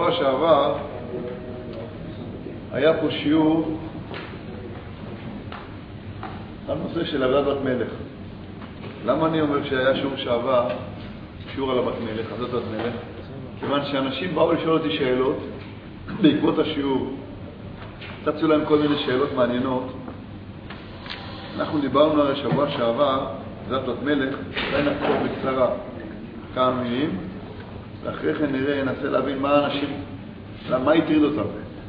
בשבוע שעבר היה פה שיעור על נושא של עבודת בת מלך. למה אני אומר שהיה שיעור שעבר, שיעור על הבת מלך, עבודת בת מלך? כיוון שאנשים באו לשאול אותי שאלות בעקבות השיעור. צצו להם כל מיני שאלות מעניינות. אנחנו דיברנו על השבוע שעבר, עבודת בת מלך, אולי נחזור בקצרה כמה מילים, ואחרי כן ננסה להבין מה אנשים, מה הטריד אותם.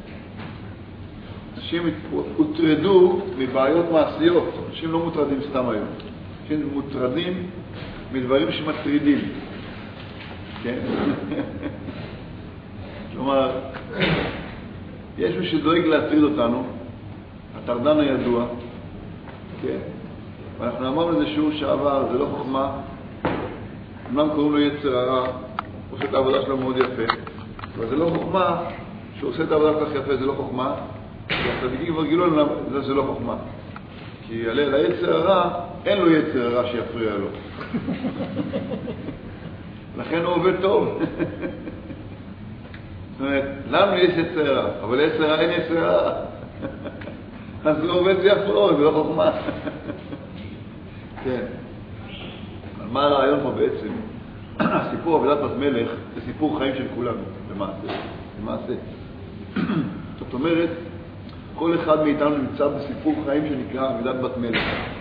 אנשים הוטרדו מבעיות מעשיות, אנשים לא מוטרדים סתם היום. אנשים מוטרדים מדברים שמטרידים. כן? כלומר, יש מי שדואג להטריד אותנו, הטרדן הידוע, כן? ואנחנו אמרנו לזה שיעור שעבר, זה לא חוכמה, אמנם קוראים לו יצר הרע, הוא עושה את העבודה שלו מאוד יפה, אבל זה לא חוכמה, שהוא עושה את העבודה כל כך יפה, זה לא חוכמה, והצדיקים כבר גילו לנו, זה לא חוכמה. כי ליצר הרע, אין לו יצר הרע שיפריע לו. לכן הוא עובד טוב. זאת אומרת, לנו יש יצר הרע, אבל ליצר הרע אין יצר הרע. אז הוא עובד יפה, זה לא חוכמה. כן. אבל מה הרעיון פה בעצם? הסיפור עבודת בת מלך זה סיפור חיים של כולנו, למעשה. זאת אומרת, כל אחד מאיתנו נמצא בסיפור חיים שנקרא עבודת בת מלך.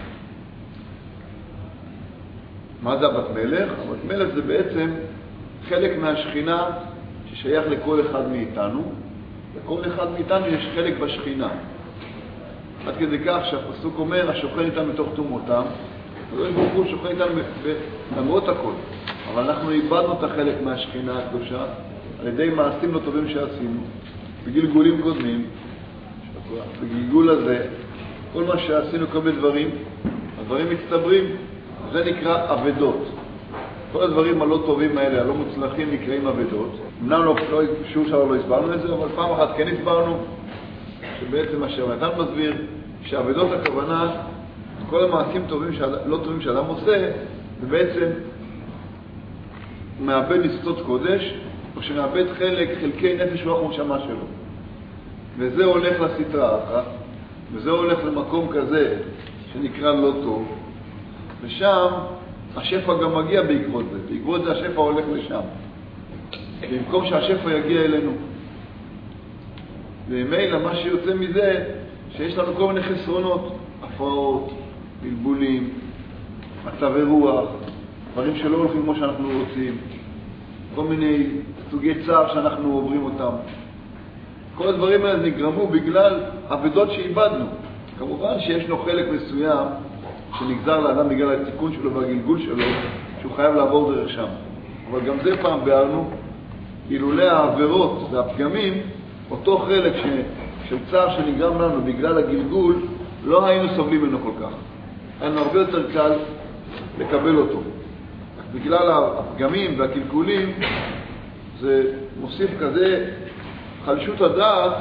מה זה הבת מלך? הבת מלך זה בעצם חלק מהשכינה ששייך לכל אחד מאיתנו. לכל אחד מאיתנו יש חלק בשכינה. עד כדי כך שהפסוק אומר, השוכן איתם בתוך תומותם, הוא שוכן איתם למרות הכל. אבל אנחנו איבדנו את החלק מהשכינה הקדושה על ידי מעשים לא טובים שעשינו, בגלגולים קודמים. בגלגול הזה, כל מה שעשינו, כל מיני דברים, הדברים מצטברים, זה נקרא עבדות. כל הדברים הלא טובים האלה, הלא מוצלחים, נקראים עבדות. אמנם שיעור שעבר לא הסברנו את זה, אבל פעם אחת כן הסברנו, שבעצם מה שנתן מסביר, שעבדות הכוונה, כל המעשים טובים, לא טובים שאדם עושה, זה בעצם מאבד לשדות קודש, או שמאבד חלקי נפש רוח ונשמה שלו. וזה הולך לסטרה אחת, וזה הולך למקום כזה שנקרא לא טוב, ושם השפע גם מגיע בעקבות זה. בעקבות זה השפע הולך לשם. במקום שהשפע יגיע אלינו. ומילא מה שיוצא מזה, שיש לנו כל מיני חסרונות, הפרעות, בלבולים, מצבי רוח, דברים שלא הולכים כמו שאנחנו רוצים, כל מיני סוגי צער שאנחנו עוברים אותם. כל הדברים האלה נגרמו בגלל עבדות שאיבדנו. כמובן שיש לו חלק מסוים שנגזר לאדם בגלל התיקון שלו והגלגול שלו, שהוא חייב לעבור דרך שם. אבל גם זה פעם בערנו, אילולי העבירות והפגמים, אותו חלק של צער שנגרם לנו בגלל הגלגול, לא היינו סובלים ממנו כל כך. היינו הרבה יותר קל לקבל אותו. בגלל הפגמים והקלקולים, זה מוסיף כזה חלשות הדעת,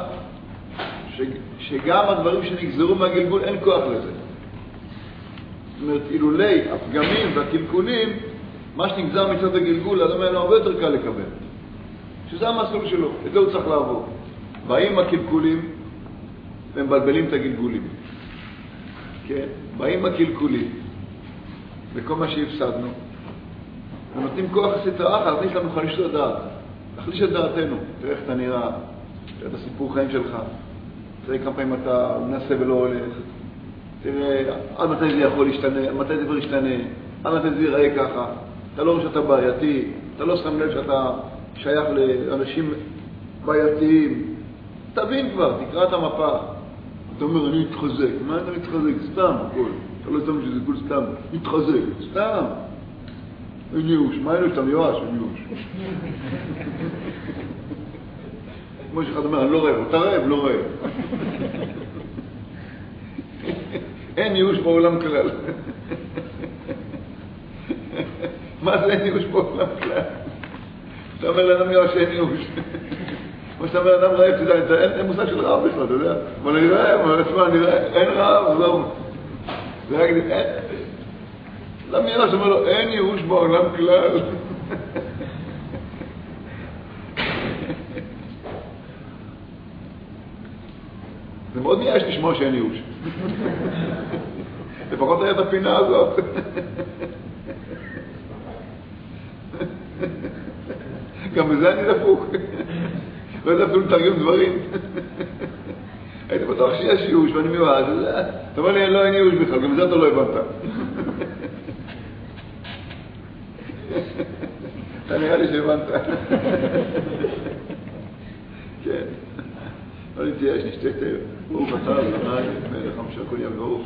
שגם הדברים שנגזרו מהגלגול אין כוח לזה. זאת אומרת, אילולי הפגמים והקלקולים, מה שנגזר מצד הגלגול, אדם היה הרבה יותר קל לקבל. שזה המסלול שלו, את זה הוא צריך לעבור. באים הקלקולים, והם מבלבלים את הגלגולים. כן? באים הקלקולים, וכל מה שהפסדנו, ונותנים כוח הסטרה אחת, להכניס לנו חלישות הדעת. להחליש את דעתנו, תראה איך אתה נראה, תראה את הסיפור חיים שלך, תראה כמה פעמים אתה מנסה ולא הולך, תראה עד מתי זה יכול להשתנה, עד מתי זה כבר ישתנה, עד מתי זה ייראה ככה, אתה לא רואה שאתה בעייתי, אתה לא שם לב שאתה שייך לאנשים בעייתיים, תבין כבר, תקרא את המפה, אתה אומר אני מתחזק, מה אתה מתחזק? סתם הכל, אתה לא שם שזה כל סתם, מתחזק, סתם. אין ייאוש, מה אין לו שאתה מיואש? אין ייאוש. כמו שאחד אומר, אני לא רעב, אתה רעב, לא רעב. אין ייאוש בעולם כלל. מה זה אין ייאוש בעולם כלל? אתה אומר לאדם מיואש אין ייאוש. כמו שאתה אומר לאדם רעב, תדע, אין מושג של רעב בכלל, אתה יודע? אבל אני רעב, אני רעב, אין רעב, זהו. זה רק אין. למה ייאוש אומר לו, אין ייאוש בעולם כלל. זה מאוד מייאש לשמוע שאין ייאוש. לפחות היה את הפינה הזאת. גם בזה אני דפוק. לא יודע אפילו לתרגם דברים. הייתי בטוח שיש ייאוש ואני מיואש. אתה אומר לי, לא, אין ייאוש בכלל, גם בזה אתה לא הבנת. אתה נראה לי שהבנת. כן. לא נתייאש, נשתה תה. ברוך אתה, אדוני, מלך המשך כל יבוא.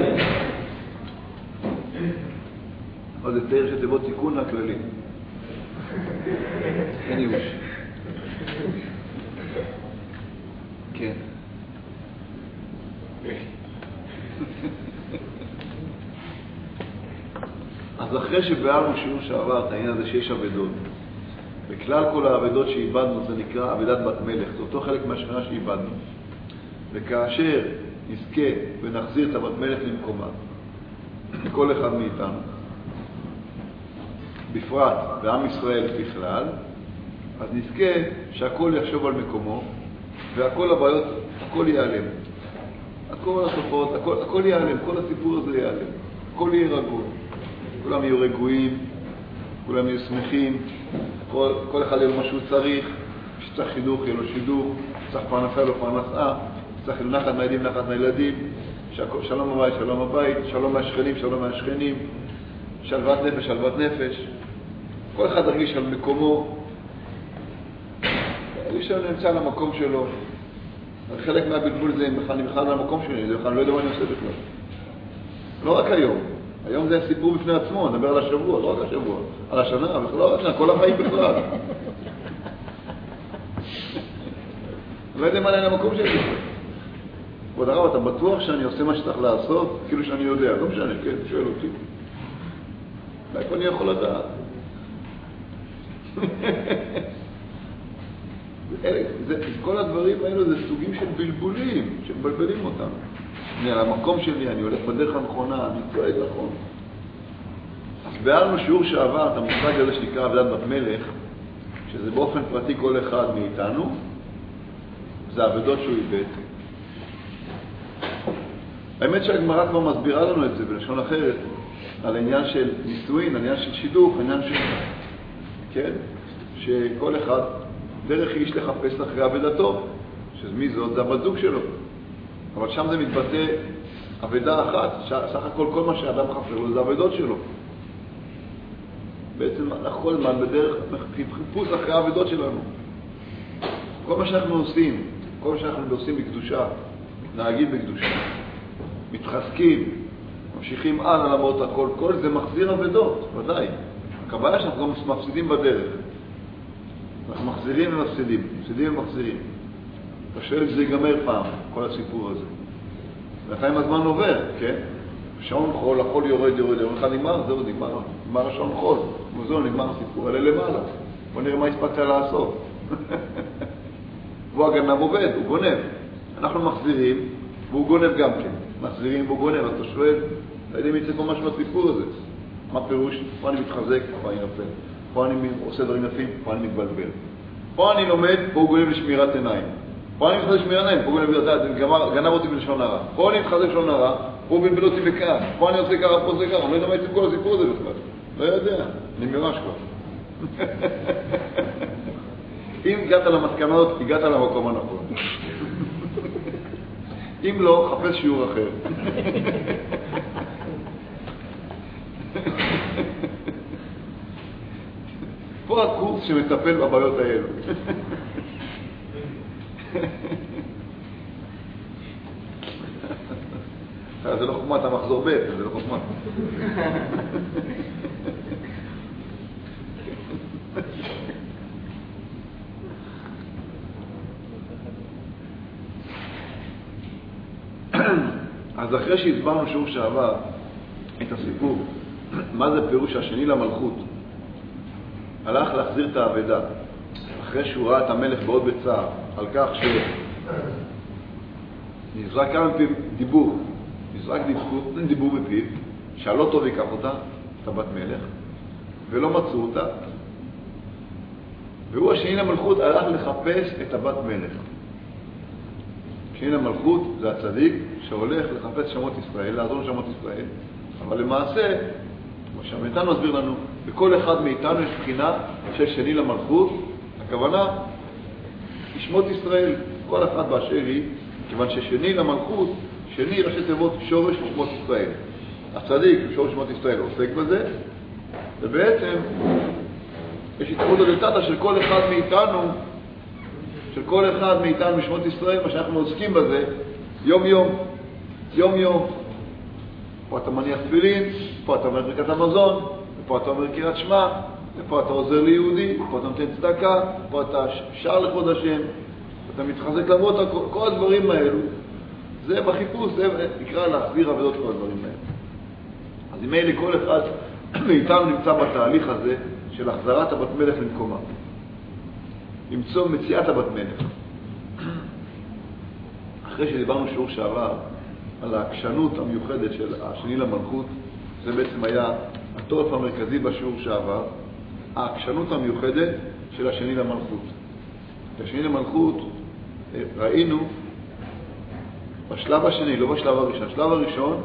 אבל זה תאר שתבוא תיקון לכללים. אין ייאוש. כן. אז אחרי שבארנו שיעור שעבר את העניין הזה שיש אבדות, בכלל כל האבדות שאיבדנו זה נקרא אבדת בת מלך, זה אותו חלק מהשכנה שאיבדנו. וכאשר נזכה ונחזיר את הבת מלך למקומה, כל אחד מאיתנו, בפרט בעם ישראל בכלל, אז נזכה שהכל יחשוב על מקומו, והכל הבעיות, הכל ייעלם. הכל הסופות, הכל ייעלם, כל הסיפור הזה ייעלם. הכל יהיה רגוע. כולם יהיו רגועים, כולם יהיו שמחים, כל אחד יהיה לו מה שהוא צריך, שצריך חינוך יהיה לו שידוך, צריך פרנסה לו פרנסה, צריך נחת מהילדים, נחת מהילדים, שלום הבית, שלום הבית, שלום מהשכנים, שלום מהשכנים, שלוות נפש, שלוות נפש. כל אחד הרגיש על מקומו, הרגיש על נמצא על המקום שלו. חלק מהבלבול זה אני בכלל על המקום שלי, זה בכלל לא יודע מה אני עושה בכלל. לא רק היום. היום זה סיפור בפני עצמו, נדבר על השבוע, לא רק השבוע, על השנה, לא רק השנה, כל החיים בכלל. לא יודע מה אני על המקום שלי. כבוד הרב, אתה בטוח שאני עושה מה שצריך לעשות? כאילו שאני יודע, לא משנה, כן, שואל אותי. איפה אני יכול לדעת? כל הדברים האלו זה סוגים של בלבולים, שמבלבלים אותם. אני על המקום שלי, אני הולך בדרך הנכונה, אני צועד נכון. אז בארנו שיעור שעבר, את המושג הזה שנקרא אבדת בת מלך, שזה באופן פרטי כל אחד מאיתנו, זה אבדות שהוא איבד. האמת שהגמרא כבר מסבירה לנו את זה בלשון אחרת, על העניין של נישואין, העניין של שידוך, העניין של... כן? שכל אחד דרך איש לחפש אחרי אבדתו, שמי זאת? זה הבת זוג שלו. אבל שם זה מתבטא אבדה אחת, סך הכל כל מה שאדם חפר לו זה אבדות שלו. בעצם אנחנו כל הזמן בדרך חיפוש אחרי האבדות שלנו. כל מה שאנחנו עושים, כל מה שאנחנו עושים בקדושה, מתנהגים בקדושה, מתחזקים, ממשיכים הלאה למרות הכל, כל זה מחזיר אבדות, ודאי. הכוונה שאנחנו גם מפסידים בדרך. אנחנו מחזירים ומפסידים, מפסידים ומחזירים. קשה לי שזה ייגמר פעם, כל הסיפור הזה. ולפעמים הזמן עובר, כן? שעון חול, החול יורד, יום אחד נגמר, זהו, נגמר השעון חול. וזהו, נגמר הסיפור, עלה למעלה. בוא נראה מה הספקת לעשות. והוא הגנב עובד, הוא גונב. אנחנו מחזירים, והוא גונב גם כן. מחזירים והוא גונב, אז אתה שואל, אתה יודע אם יצא פה משהו בסיפור הזה. מה פירוש? פה אני מתחזק, פה אני נפל. פה אני עושה דברים יפים, פה אני מתבלבל. פה אני לומד, פה הוא גונב לשמירת עיניים. פה אני מתחזק לשמירת עיניים, פה הוא גנב אותי בלשון הרע. פה אני מתחזק לשון הרע, פה הוא בלבל אותי בכך. פה אני עושה ככה, פה זה ככה. אני לא יודע מה יצא כל הסיפור הזה בכלל. לא יודע, אני מרש כבר. אם הגעת למסקנה הזאת, הגעת למקום הנכון. אם לא, חפש שיעור אחר. פה הקורס שמטפל בבעיות האלו. זה לא חוכמה, אתה מחזור ב', זה לא חוכמה. אז אחרי שהסברנו שיעור שעבר את הסיפור, מה זה פירוש השני למלכות? הלך להחזיר את האבדה, אחרי שהוא ראה את המלך בעוד בצער, על כך שנזרק כמה מפיו דיבור, נזרק דיבור בפיו, שהלא טוב ייקח אותה, את הבת מלך, ולא מצאו אותה, והוא השני למלכות הלך לחפש את הבת מלך. שני למלכות זה הצדיק שהולך לחפש שמות ישראל, לעזור לשמות ישראל, אבל למעשה, כמו שהמיתן מסביר לנו, בכל אחד מאיתנו יש בחינה של שני למלכות, הכוונה היא שמות ישראל, כל אחד באשר היא, כיוון ששני למלכות, שני ראשי תיבות שורש שמות ישראל. הצדיק, שורש שמות ישראל, עוסק בזה, ובעצם יש התערותא דלתתא של כל אחד מאיתנו, של כל אחד מאיתנו משמות ישראל, מה שאנחנו עוסקים בזה, יום יום, יום יום. פה אתה מניח תפילין, פה אתה אומר ברכת המזון, ופה אתה אומר קריאת שמע, ופה אתה עוזר ליהודי, ופה אתה נותן צדקה, ופה אתה שר לכבוד השם, ואתה מתחזק למרות כל הדברים האלו. זה בחיפוש, זה נקרא להחזיר עבודות כל הדברים האלו. אז אם אלה כל אחד מאיתנו נמצא בתהליך הזה של החזרת הבת מלך למקומה. למצוא מציאת הבת מלך. אחרי שדיברנו שיעור שעבר על העקשנות המיוחדת של השני למלכות, זה בעצם היה התורף המרכזי בשיעור שעבר, העקשנות המיוחדת של השני למלכות. השני למלכות ראינו בשלב השני, לא בשלב הראשון. בשלב הראשון,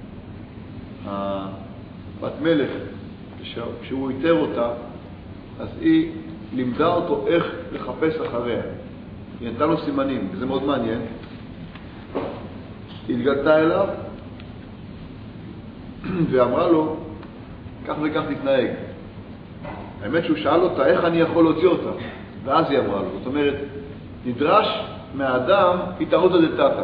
הבת מלך, כשהוא איתר אותה, אז היא לימדה אותו איך לחפש אחריה. היא נתנה לו סימנים, וזה מאוד מעניין. היא התגלתה אליו ואמרה לו, כך וכך תתנהג. האמת שהוא שאל אותה, איך אני יכול להוציא אותה? ואז היא אמרה לו. זאת אומרת, נדרש מהאדם התערותא דלתתא.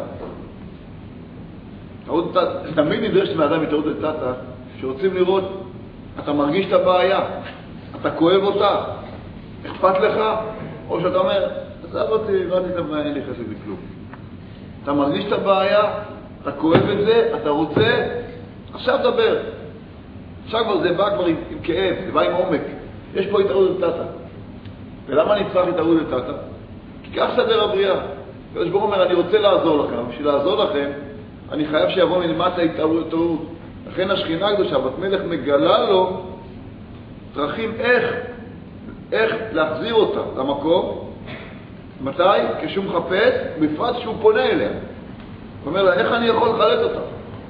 תמיד נדרשת מהאדם התערותא דלתתא, שרוצים לראות, אתה מרגיש את הבעיה, אתה כואב אותה, אכפת לך, או שאתה אומר, עזב אותי, ראיתי את הבעיה, אין לי חסד בכלום. אתה מרגיש את הבעיה, אתה כואב את זה, אתה רוצה, עכשיו דבר. עכשיו כבר זה בא כבר עם כאב, זה בא עם עומק. יש פה התערותא דלתתא. ולמה אני צריך התערותא דלתתא? כי כך סדר הבריאה. הקדוש ברוך הוא אומר, אני רוצה לעזור לכם. בשביל לעזור לכם, אני חייב שיבוא מלמטה התערותא. לכן השכינה הקדושה, בת מלך מגלה לו דרכים איך להחזיר אותה למקום. מתי? כשהוא מחפש, בפרט שהוא פונה אליה. הוא אומר לה, איך אני יכול לחלץ אותה?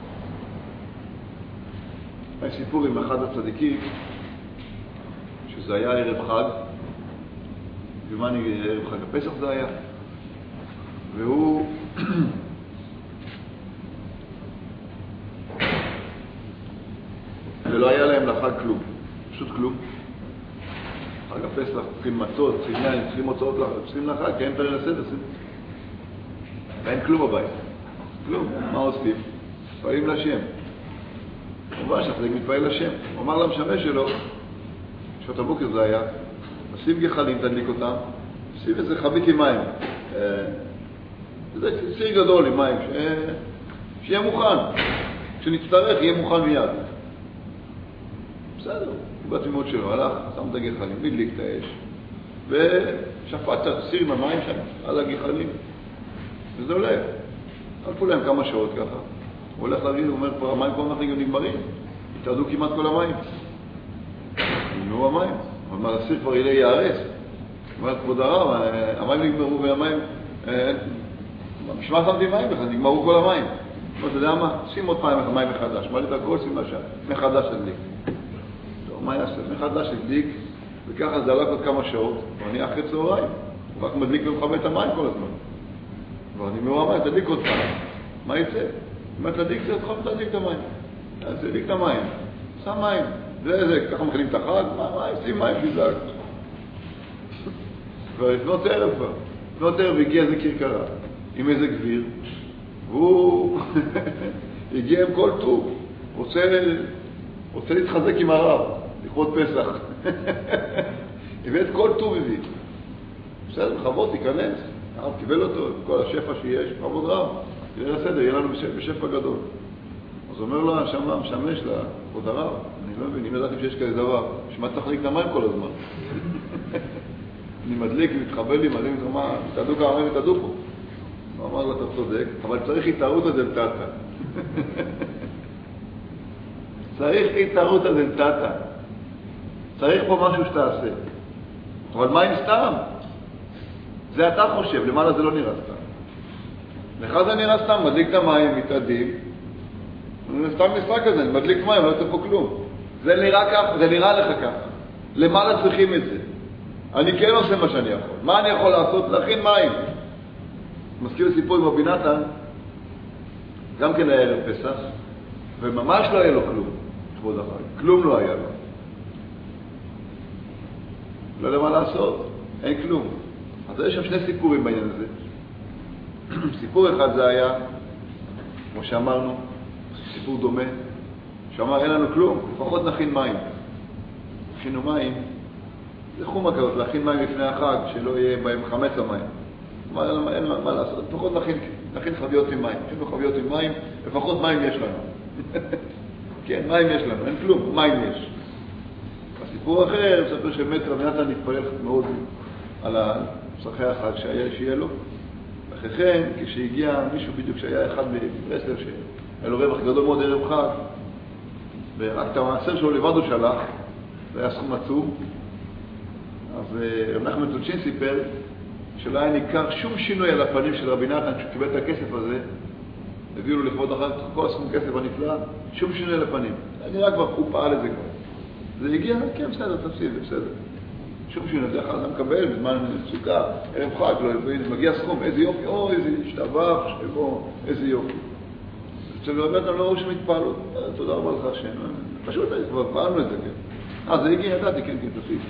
יש סיפור עם אחד הצדיקים, שזה היה ערב חג, ערב חג הפסח זה היה, והוא ולא היה להם לחג כלום, פשוט כלום. חג הפסח, צריכים מצות, צריכים יין, צריכים הוצאות, צריכים לחג, כי אין פרל לסדר, ואין כלום בבית. כלום. מה עושים? מתפעלים לשם. כמובן שהצדיק מתפעל לשם. הוא אמר למשמש שלו, שעות הבוקר זה היה, שים גחלים, תדליק אותם, שים איזה חבית עם מים. זה סיר גדול עם מים, שיהיה מוכן. כשנצטרך, יהיה מוכן מיד. בסדר, בתמימות שלו, הלך, שם את הגחלים, הדליק את האש, ושפט את הסיר עם המים שם, על הגחלים. וזה הולך. חלפו להם כמה שעות ככה. הוא הולך להגיד, הוא אומר, כבר המים כבר אנחנו נגמרים. התעדו כמעט כל המים. נגמרו המים. אבל מה, הסיר כבר יערס. הוא אומר, כבוד הרב, המים נגמרו והמים... בשמה שמתי מים בכלל, נגמרו כל המים. הוא אומר, אתה יודע מה? שים עוד פעם מים מחדש. מה לי את הכל? שים לשם. מחדש הדליק. טוב, מה יעשה? מחדש הדליק, וככה זה הלך עוד כמה שעות. הוא נהיה אחרי צהריים. הוא רק מדליק ומכבה את המים כל הזמן. כבר נגמרו המים, תדליק עוד פעם. מה יצא? אם אתה תדליק, תדליק את המים. תדליק את המים. שם מים. זה, ככה מכנים את החג, מה, שים מים חיזק. כבר לפנות ערב כבר. לפנות ערב הגיע איזה כרכרה, עם איזה גביר, והוא הגיע עם כל טוב. רוצה להתחזק עם הרב, לכבוד פסח. הביא את כל טוב הביא. בסדר, בכבוד, תיכנס. הרב קיבל אותו, כל השפע שיש, בכבוד רב. תראה לסדר, יהיה לנו בשפע גדול. אז אומר לו, משמש לכבוד הרב. אני לא מבין, אם ידעתי שיש כזה דבר, שמה תחליק את המים כל הזמן. אני מדליק, מתחבל לי, מדליק את המים, מתעדו כמה מים, מתעדו פה. הוא אמר לו, אתה צודק, אבל צריך התערותא דלתתא. צריך התערותא דלתתא. צריך פה משהו שתעשה. אבל מים סתם? זה אתה חושב, למעלה זה לא נראה סתם. לך זה נראה סתם, מדליק את המים, מתעדים, סתם משחק כזה, אני מדליק מים, לא יוצא פה כלום. זה נראה כך, זה נראה לך ככה. למה צריכים את זה? אני כן עושה מה שאני יכול. מה אני יכול לעשות? להכין מים. מזכיר סיפור עם רבי נתן, גם כן היה ערב פסח, וממש לא היה לו כלום, כבוד החג. כלום לא היה לו. לא יודע מה לעשות, אין כלום. אז יש שם שני סיפורים בעניין הזה. סיפור אחד זה היה, כמו שאמרנו, סיפור דומה, שאמר אין לנו כלום, לפחות נכין מים. הכינו מים, זה חומה כזאת, להכין מים לפני החג, שלא יהיה בהם חמץ המים. אין מה לעשות, לפחות נכין חביות עם מים. נכינו חביות עם מים, לפחות מים יש לנו. כן, מים יש לנו, אין כלום, מים יש. הסיפור אחר, מספר שבאמת רבי נתן התפלל מאוד על הפסחי החג שיהיה לו. אחרי כן, כשהגיע מישהו בדיוק שהיה אחד מברסלב, שהיה לו רווח גדול מאוד ערב חג, ורק את המעשר שלו לבד הוא שלח, זה היה סכום עצום. אז רב נחמן טולצ'ין סיפר שלא היה ניכר שום שינוי על הפנים של רבי נתן כשהוא קיבל את הכסף הזה, הביאו לו לכבוד החג, כל הסכום כסף הנפלא, שום שינוי על הפנים. אני רק כבר, הוא פעל את זה כבר. זה הגיע, כן, בסדר, תפסיד, בסדר. שום שינוי, זה אחד מקבל בזמן סוכה, ערב חג, לא מגיע סכום, איזה יופי, או איזה השתבח, שבו, איזה יופי. אצל רבי נתן לא ראו שמתפעלו, תודה רבה לך השם. פשוט כבר פעלנו את זה, כן. זה הגיע, ידעתי, כן, תפסיד.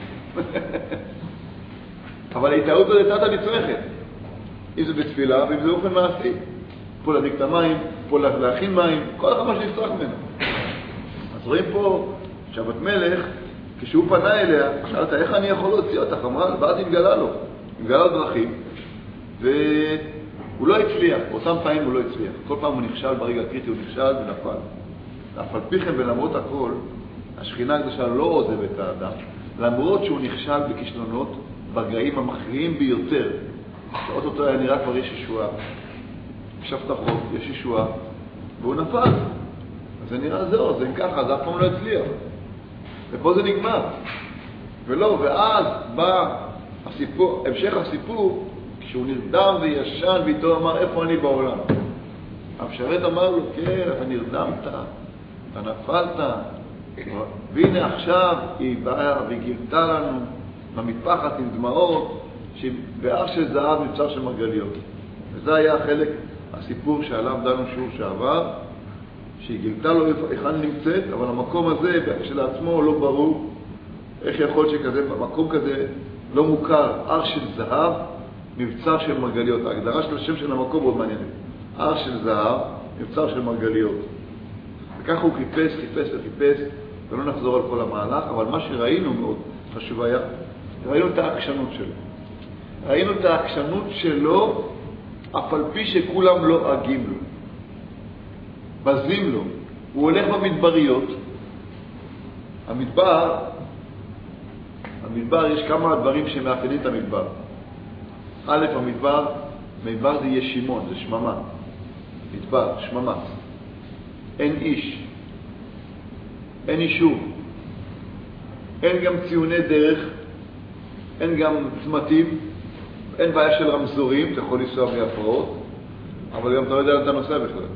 אבל ההתאהות הזאת הייתה נצרכת. אם זה בתפילה ואם זה אופן מעשי. פה להדליק את המים, פה להכין מים, כל אחד מה שנצטרך ממנו. אז רואים פה שבת מלך, כשהוא פנה אליה, שאלת איך אני יכול להוציא אותך? אמרה, ואז התגלה לו. התגלה לו דרכים, והוא לא הצליח. באותם פעמים הוא לא הצליח. כל פעם הוא נכשל, ברגע הקריטי הוא נכשל ונפל. אף על פי כן ולמרות הכל, השכינה הקדושה לא עוזבת את האדם. למרות שהוא נכשל בכישלונות, ברגעים המכריעים ביותר, שעות אותו היה נראה כבר יש ישועה, הקשבת החוק, יש ישועה, והוא נפל. אז זה נראה זהו, זה ככה, זה אף פעם לא הצליח. ופה זה נגמר. ולא, ואז בא הסיפור, המשך הסיפור, כשהוא נרדם וישן ואיתו אמר, איפה אני בעולם? המשרת אמר לו, כן, אתה נרדמת, אתה נפלת, והנה עכשיו היא באה וגילתה לנו במטפחת עם דמעות, באח של זהב מבצר של מרגליות. וזה היה חלק הסיפור שעליו דנו שיעור שעבר, שהיא גילתה לו איפה נמצאת, אבל המקום הזה כשלעצמו לא ברור איך יכול שכזה, מקום כזה לא מוכר, אח של זהב, מבצר של מרגליות. ההגדרה של השם של המקום מאוד מעניינת. אח של זהב, מבצר של מרגליות. וככה הוא חיפש וחיפש, ולא נחזור על כל המהלך, אבל מה שראינו מאוד חשוב היה, ראינו את העקשנות שלו. ראינו את העקשנות שלו, אף על פי שכולם לא אגים לו. בזים לו. הוא הולך במדבריות. המדבר יש כמה דברים שמאפיינים את המדבר. א', המדבר זה ישימון, זה שממה. מדבר, שממה. אין איש. אין אישור. אין גם ציוני דרך. אין גם צמתים. אין בעיה של רמזורים, אתה יכול לנסוע בלי הפרעות, אבל גם אתה לא יודע לאן אתה נוסע בכלל.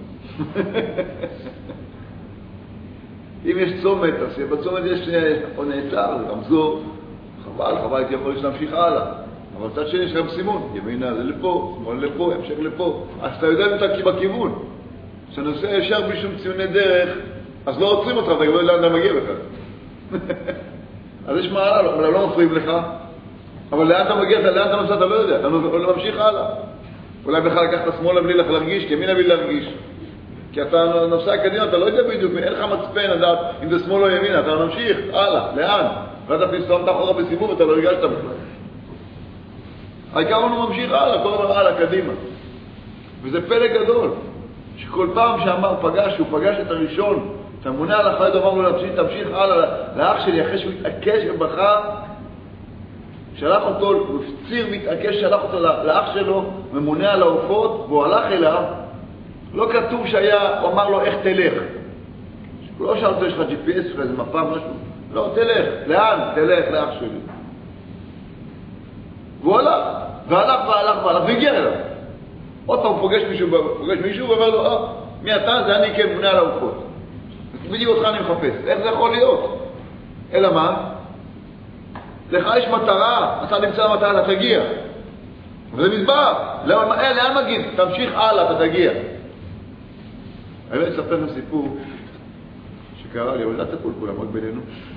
אם יש צומת, אז בצומת יש או נעצר, רמזור, חבל, הייתי יכול להמשיך הלאה. אבל צד שני יש גם סימון, ימינה זה לפה, שמאל לפה, המשך לפה. אז אתה יודע אם אתה בכיוון. כשאתה נוסע ישר בלי שום ציוני דרך, אז לא עוצרים אותך, אתה גם לא יודע לאן אתה מגיע בכלל. אז יש מעלה, אבל לא מפריעים לך. אבל לאן אתה מגיע, לאן אתה נוסע, אתה לא יודע, אתה לא ממשיך הלאה. אולי בכלל לקחת שמאלה בלי להרגיש, ימינה בלי להרגיש. כי אתה נוסע קדימה, אתה לא יודע בדיוק, אין לך מצפן לדעת אם זה שמאל או ימינה, אתה ממשיך הלאה, לאן? ואתה פסתום את אחורה בסיבוב ואתה לא הרגשת בכלל. העיקר הוא ממשיך הלאה, כל דבר הלאה, קדימה. וזה פלא גדול, שכל פעם שאמר פגש, הוא פגש את הראשון, שהממונה על החייד אמר לו תמשיך הלאה, לאח שלי, אחרי שהוא התעקש ובחר, שלח אותו, הוא הפציר והתעקש, שלח אותו לאח שלו, ממונה על העופות, והוא הלך אליו, לא כתוב שהיה, הוא אמר לו איך תלך. הוא לא שאל אותו, יש לך GPS, איזה מפה, משהו. לא, תלך. לאן? תלך, לאח שלי. והוא הלך, והגיע אליו. עוד פעם פוגש מישהו ואומר לו, מי אתה? זה אני כן מונה על הארוחות. בדיוק אותך אני מחפש. איך זה יכול להיות? אלא מה? לך יש מטרה, אתה נמצא במטרה, אתה תגיע. וזה מסבר. לאן מגיע? תמשיך הלאה, אתה תגיע. אני לא אספר לכם סיפור שקרה לי, אבל לא תפול כולם, רק בינינו.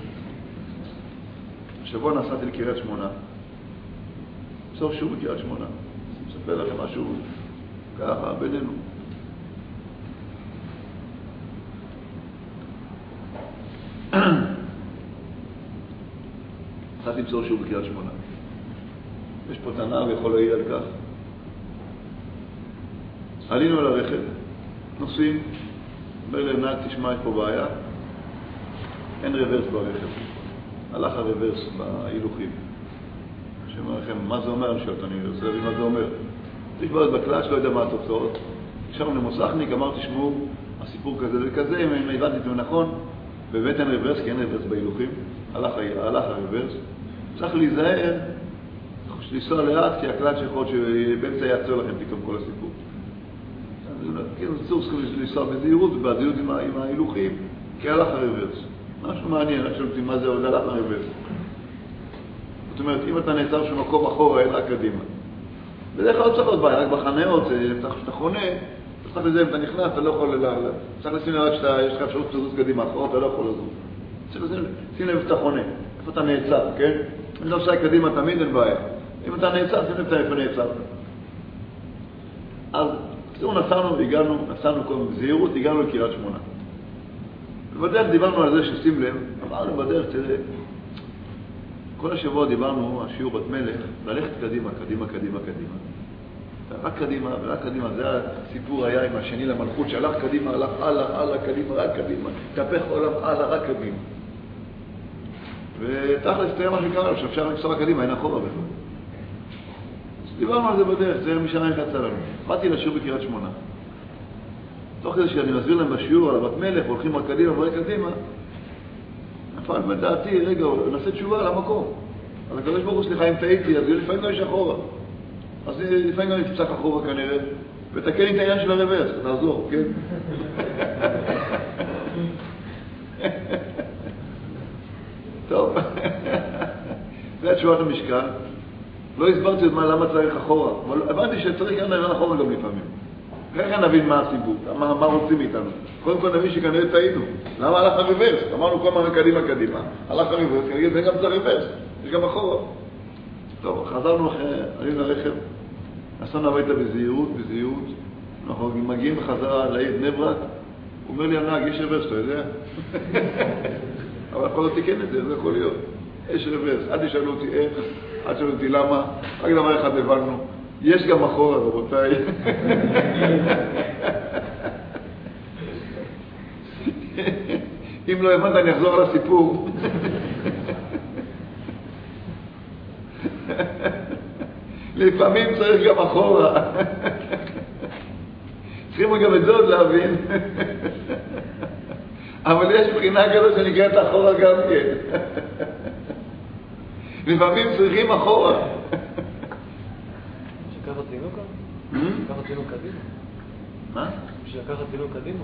השבוע נסעתי לקריית שמונה. בסוף שוב בקריית שמונה. אספר לכם משהו ככה בינינו. נסעתי בסוף שוב בקריית שמונה. יש פה תנאה ויכול להעיד על כך. עלינו על הרכב, נוסעים, אומר להם נהג, תשמע, יש פה בעיה, אין רוורס ברכב. הלך הרוורס בהילוכים. שאומר לכם, מה זה אומר? אני שואלת, אני רוצה להבין מה זה אומר. יש בעיות בקלאץ', לא יודע מה התוצאות. עכשיו אני מוסכניק, אמר, תשמעו, הסיפור כזה וכזה, אם הבנתי את זה נכון, באמת אין רוורס, כי אין רוורס בהילוכים. הלך הרוורס. צריך להיזהר, לנסוע לאט, כי הקלאץ' יכול שבאמצע יעצר לכם פתאום כל הסיפור. כן, צריך לנסוע בזהירות, ובזהירות עם ההילוכים, כי הלך הרוורס. משהו מעניין, עכשיו יודעים מה זה הלך הרוורס. זאת אומרת, אם אתה נעצר של מקום אחורה, אין רק קדימה. בדרך כלל לא צריך להיות בעיה, רק בחניות, כשאתה חונה, צריך לזה אם אתה נכנס, אתה לא יכול צריך לשים לב שיש לך אפשרות לזוז קדימה, אחורה אתה לא יכול לזוז. צריך לשים לב שאתה חונה, איפה אתה נעצר, כן? אם אתה עושה קדימה תמיד אין בעיה. אם אתה נעצר, שים לב איפה נעצר. אז נסענו כל בזהירות, הגענו לקריית שמונה. ובדרך דיברנו על זה ששים לב, אמרנו בדרך, תראה, כל השבוע דיברנו, השיעור בת מלך, ללכת קדימה, קדימה, קדימה, קדימה. רק קדימה, ורק קדימה, זה הסיפור היה עם השני למלכות, שהלך קדימה, הלך הלאה, הלאה, קדימה, רק קדימה, תהפך עולם הלאה, רק קדימה. ותכלס, תראה מה שקרה לו, שאפשר לנסוע קדימה, אין אחורה בכלל. אז דיברנו על זה בדרך, זה משנה איך יצא לנו. באתי לשיעור בקריית שמונה. תוך כדי שאני מסביר להם בשיעור על הבת מלך, הולכים רק קדימה ורק קדימה, נפל בדעתי, רגע, נעשה תשובה על המקום. אז הקדוש ברוך הוא, סליחה, אם טעיתי, אז לפעמים גם יש אחורה. אז לפעמים גם נפצח אחורה כנראה, ותקן לי את העניין של הרוורס, תעזור, כן? טוב, זה התשובת המשקל. לא הסברתי למה צריך אחורה, אבל הבנתי שצריך גם לראות אחורה גם לפעמים. ככה נבין מה הסיפור, מה רוצים איתנו. קודם כל נבין שכנראה טעינו. למה הלך הרוורס? אמרנו כל הזמן קדימה קדימה. הלך הרוורס, כנראה זה גם זה הרוורס. יש גם אחורה. טוב, חזרנו עלינו לרכב. נסענו הביתה בזהירות. אנחנו מגיעים בחזרה לעיר בני ברק. הוא אומר לי, הנהג, יש רוורס, אתה יודע? אבל יכול לא תיקן את זה, זה יכול להיות. יש רוורס. אל תשאלו אותי איך, אל תשאלו אותי למה. רק דבר אחד הבנו. יש גם אחורה, רבותיי. אם לא הבנת, אני אחזור על הסיפור. לפעמים צריך גם אחורה. צריכים גם את זה עוד להבין. אבל יש בחינה כזו שנקראת אחורה גם כן. לפעמים צריכים אחורה. לקחת תינוק? לקחת תינוק קדימה? מה? בשביל לקחת תינוק קדימה?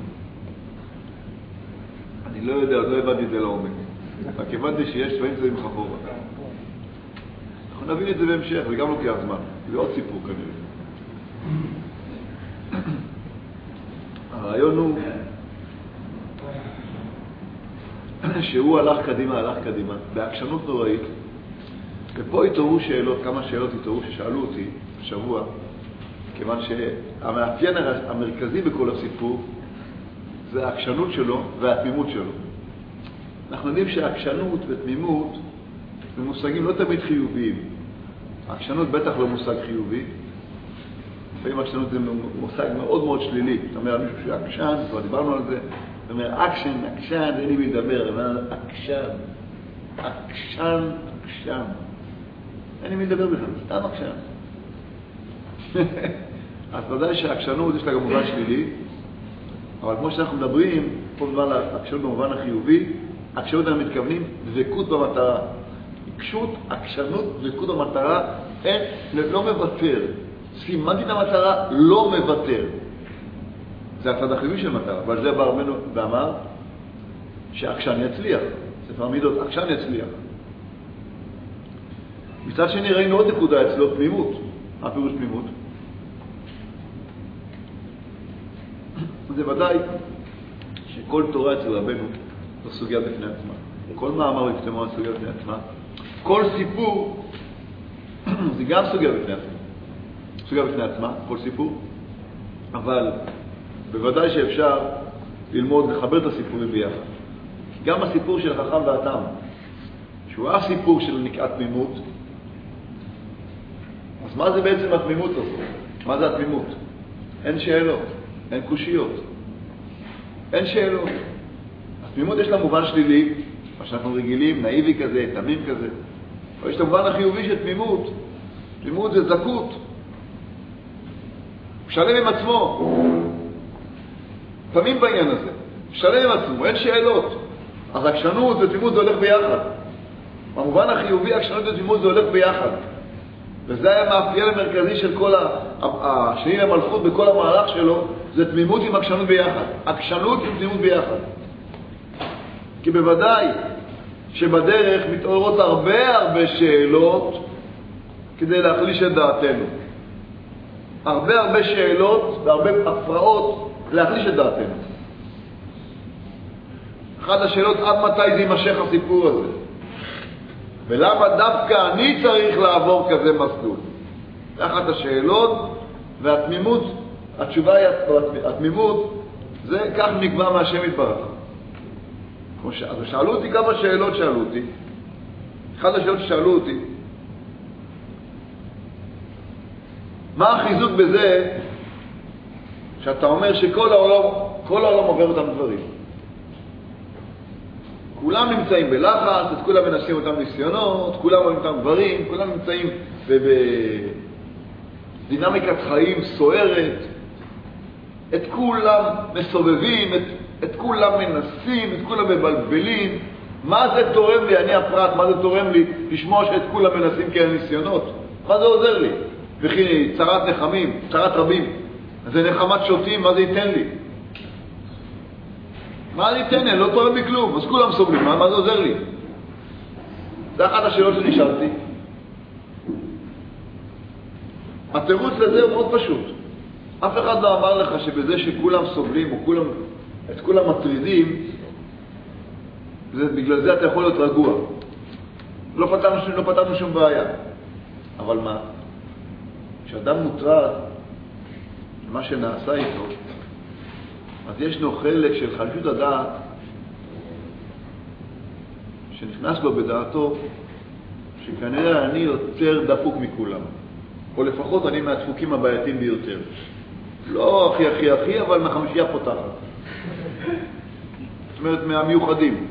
אני לא יודע, עוד לא הבנתי את זה לעומק. רק הבנתי שיש דברים צריכים אחורה. אנחנו נבין את זה בהמשך, וגם לוקח זמן. זה עוד סיפור כנראה. הרעיון הוא שהוא הלך קדימה, בעקשנות נוראית, ופה התעוררו שאלות, כמה שאלות התעוררו ששאלו אותי השבוע, כיוון שהמאפיין המרכזי בכל הסיפור זה העקשנות שלו והתמימות שלו. אנחנו יודעים שהעקשנות ותמימות זה מושגים לא תמיד חיוביים. העקשנות בטח לא מושג חיובי. לפעמים העקשנות זה מושג מאוד מאוד שלילי. זאת אומרת, מישהו שעקשן, כבר דיברנו על זה, זאת אומרת, עקשן, אין לי מי לדבר, אבל עקשן. אין לי מי לדבר בכלל, סתם עקשן. אז ודאי שהעקשנות יש לה גם מובן שלילי, אבל כמו שאנחנו מדברים, פה מדבר על העקשנות במובן החיובי, עקשנות אנחנו מתכוונים דבקות במטרה. עקשנות, דבקות במטרה, לא מוותר. סימנתי את המטרה, לא מוותר. זה הצד החיובי של מטרה, אבל זה בא רבנו ואמר שעקשן יצליח. ספר המידות, עקשן יצליח. מצד שני ראינו עוד נקודה אצלו, תמימות. מה פירוש תמימות? זה ודאי שכל תורה אצל רבנו זו סוגיה בפני עצמה. כל מאמר וכתמו על סוגיה בפני עצמה. כל סיפור זה גם סוגיה בפני עצמה. סוגיה בפני עצמה, כל סיפור. אבל בוודאי שאפשר ללמוד, לחבר את הסיפורים ביחד. גם הסיפור של החכם והתם, שהוא הסיפור של נקעת תמימות, אז מה זה בעצם התמימות הזאת? מה זה התמימות? אין שאלות, אין קושיות. אין שאלות. התמימות יש לה מובן שלילי, מה שאנחנו רגילים, נאיבי כזה, תמים כזה. אבל יש את המובן החיובי של תמימות. תמימות זה זכות. שלם עם עצמו. תמים בעניין הזה. שלם עם עצמו, אין שאלות. אז עקשנות ותמימות זה הולך ביחד. במובן החיובי, עקשנות ותמימות זה הולך ביחד. וזה היה המאפיין המרכזי של כל השני למלכות בכל המהלך שלו, זה תמימות עם עקשנות ביחד. עקשנות עם תמימות ביחד. כי בוודאי שבדרך מתעוררות הרבה שאלות כדי להחליש את דעתנו. הרבה שאלות והרבה הפרעות להחליש את דעתנו. אחת השאלות, עד מתי זה יימשך הסיפור הזה? ולמה דווקא אני צריך לעבור כזה מסלול? זה אחת השאלות, והתמימות, התשובה היא, התמימות, זה כך נקבע מהשם יתברך. אז שאלו אותי כמה שאלות שאלו אותי. אחת השאלות ששאלו אותי, מה החיזוק בזה שאתה אומר שכל העולם עובר אותם דברים? כולם נמצאים בלחץ, את כולם מנסים אותם ניסיונות, כולם עוברים אותם דברים, כולם נמצאים בדינמיקת חיים סוערת, את כולם מסובבים, את כולם מנסים, את כולם מבלבלים. מה זה תורם לי, אני הפרט, מה זה תורם לי לשמוע שאת כולם מנסים כאלה ניסיונות? מה זה עוזר לי? וכי צרת נחמים, צרת רבים, זה נחמת שוטים, מה זה ייתן לי? מה זה ייתן לי? לא תורם לי כלום, אז כולם סובלים, מה זה עוזר לי? זה אחת השאלות שנשאלתי. התירוץ לזה הוא מאוד פשוט. אף אחד לא אמר לך שבזה שכולם סובלים או את כולם מטרידים, בגלל זה אתה יכול להיות רגוע. לא פתרנו שום בעיה. אבל מה? כשאדם מוטרד מה שנעשה איתו, אז יש לו חלק של חלשות הדעת שנכנס לו בדעתו, שכנראה אני יותר דפוק מכולם, או לפחות אני מהדפוקים הבעייתיים ביותר. לא הכי, אבל מהחמישייה פותחת. זאת אומרת, מהמיוחדים.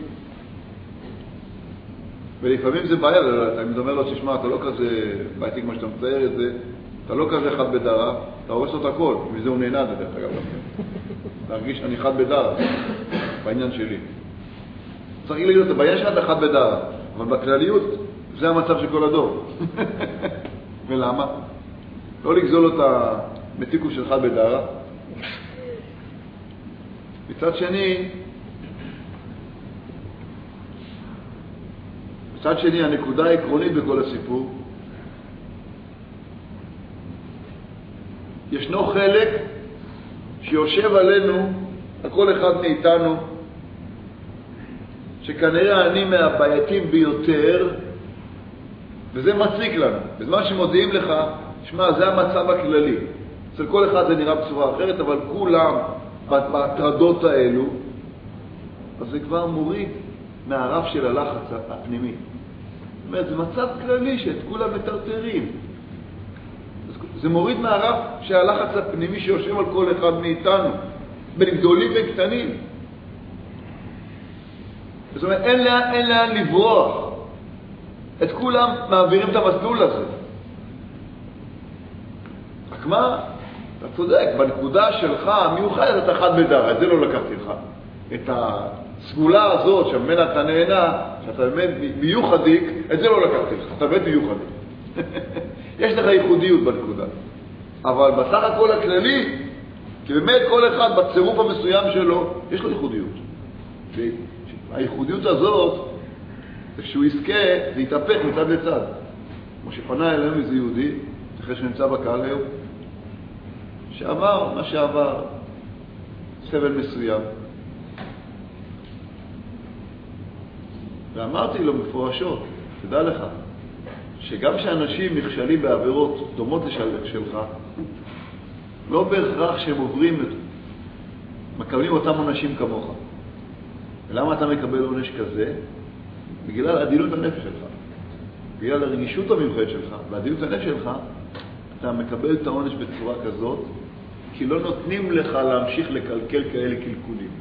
ולפעמים זה בעיה, אני אומר לו, תשמע, אתה לא כזה בעייתי כמו שאתה מצייר את זה, אתה לא כזה חד בדרה, אתה הורס לו את הכל, מזה הוא נהנה, זה דרך אגב. להרגיש שאני חד בדרה, בעניין שלי. צריך להגיד אותה, בעניין שאתה חד בדרה, אבל בכלליות זה המצב של כל הדור. ולמה? לא לגזול אותה מתיקו של חד בדרה. מצד שני, הנקודה העקרונית בכל הסיפור, ישנו חלק שיושב עלינו, על כל אחד מאיתנו, שכנראה אני מהבעייתים ביותר, וזה מציק לנו. בזמן שמודיעים לך, שמע, זה המצב הכללי. אצל כל אחד זה נראה בצורה אחרת, אבל כולם בהטרדות האלו, אז זה כבר מוריד מהרף של הלחץ הפנימי. זאת אומרת, זה מצב כללי שאת כולם מטרטרים. זה מוריד מהרף של הלחץ הפנימי שיושב על כל אחד מאיתנו, בין גדולים וקטנים. זאת אומרת, אין לאן לברוח. את כולם מעבירים את המסלול הזה. רק מה? אתה צודק, בנקודה שלך המיוחדת אתה חד בדרה, את זה לא לקחתי לך. את הסגולה הזאת שממנה אתה נהנה, שאתה באמת מיוחדיק, את זה לא לקחתי לך, אתה באמת מיוחדיק. יש לך ייחודיות בנקודה. אבל בסך הכל הכללי, כי באמת כל אחד בצירוף המסוים שלו, יש לו ייחודיות. והייחודיות הזאת, כשהוא יזכה, זה יתהפך מצד לצד. כמו שפנה אלינו איזה יהודי, אחרי שנמצא בקהל היום, שעבר מה שעבר, סבל מסוים. ואמרתי לו מפורשות, תדע לך, שגם שאנשים נכשלים בעבירות דומות לשלך, לא בהכרח שהם עוברים, מקבלים אותם אנשים כמוך. ולמה אתה מקבל עונש כזה? בגלל עדינות הנפש שלך. בגלל הרגישות המיוחדת שלך, ועדינות הנפש שלך, אתה מקבל את העונש בצורה כזאת, כי לא נותנים לך להמשיך לקלקל כאלה קלקולים.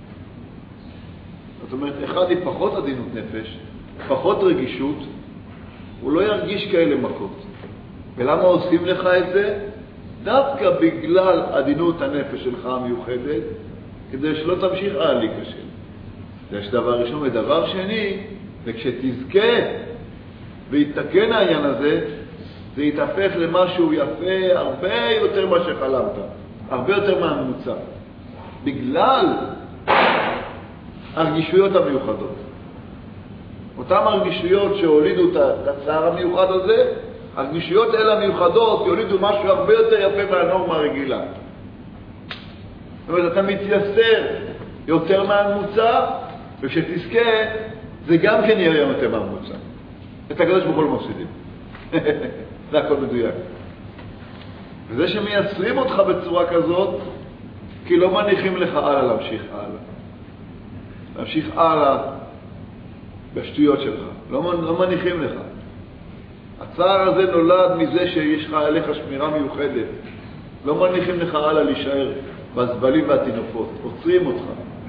זאת אומרת, אחד היא פחות עדינות נפש, פחות רגישות, הוא לא ירגיש כאלה מכות. ולמה עושים לך את זה? דווקא בגלל עדינות הנפש שלך המיוחדת, כדי שלא תמשיך להיכשל. זה דבר ראשון. ודבר שני, וכשתזכה ויתקן העניין הזה, זה יתהפך למשהו יפה הרבה יותר מה שחלמת, הרבה יותר מהממוצע. בגלל הרגישויות המיוחדות. אותם הרגישויות שהולידו את הצער המיוחד הזה, הרגישויות האלה המיוחדות יולידו משהו הרבה יותר יפה מהנורמה הרגילה. זאת אומרת, אתה מתייסר יותר מהממוצע, וכשתזכה, זה גם כן יהיה יותר מהממוצע. את הקדוש ברוך הוא לא מפסידים. זה הכל מדויק. וזה שמייסרים אותך בצורה כזאת, כי לא מניחים לך הלאה להמשיך הלאה. להמשיך הלאה בשטויות שלך. לא מניחים לך. הצער הזה נולד מזה שיש לך עליך שמירה מיוחדת. לא מניחים לך הלאה להישאר בזבלים והתינופות. עוצרים אותך.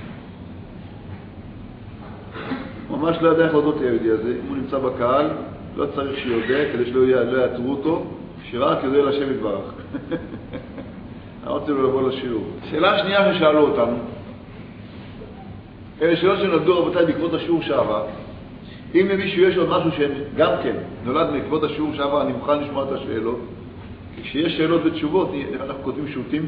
ממש לא יודע איך להודות היהודי הזה. אם הוא נמצא בקהל, לא צריך שיודע, כדי שלא יעצרו אותו, שרק יודע לשם יתברך. אני רוצה לו לבוא לשיעור. שאלה שנייה ששאלו אותנו, אלה שאלות שנולדו רבותיי בעקבות השיעור שעבר. אם למישהו יש עוד משהו שגם כן נולד בעקבות השיעור שעבר, אני מוכן לשמוע את השאלות. כשיש שאלות ותשובות, אנחנו כותבים שוטים.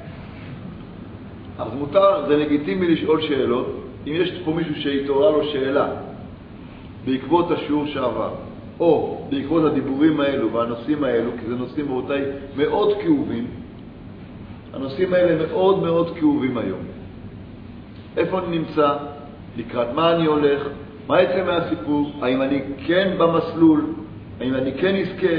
אז מותר, זה לגיטימי לשאול שאלות. אם יש פה מישהו שהתעוררה לו שאלה בעקבות השיעור שעבר, או בעקבות הדיבורים האלו והנושאים האלו, כי זה נושאים רבותיי מאוד כאובים, הנושאים האלה מאוד מאוד כאובים היום. איפה אני נמצא? לקראת מה אני הולך? מה יצא מהסיפור? האם אני כן במסלול? האם אני כן אזכה?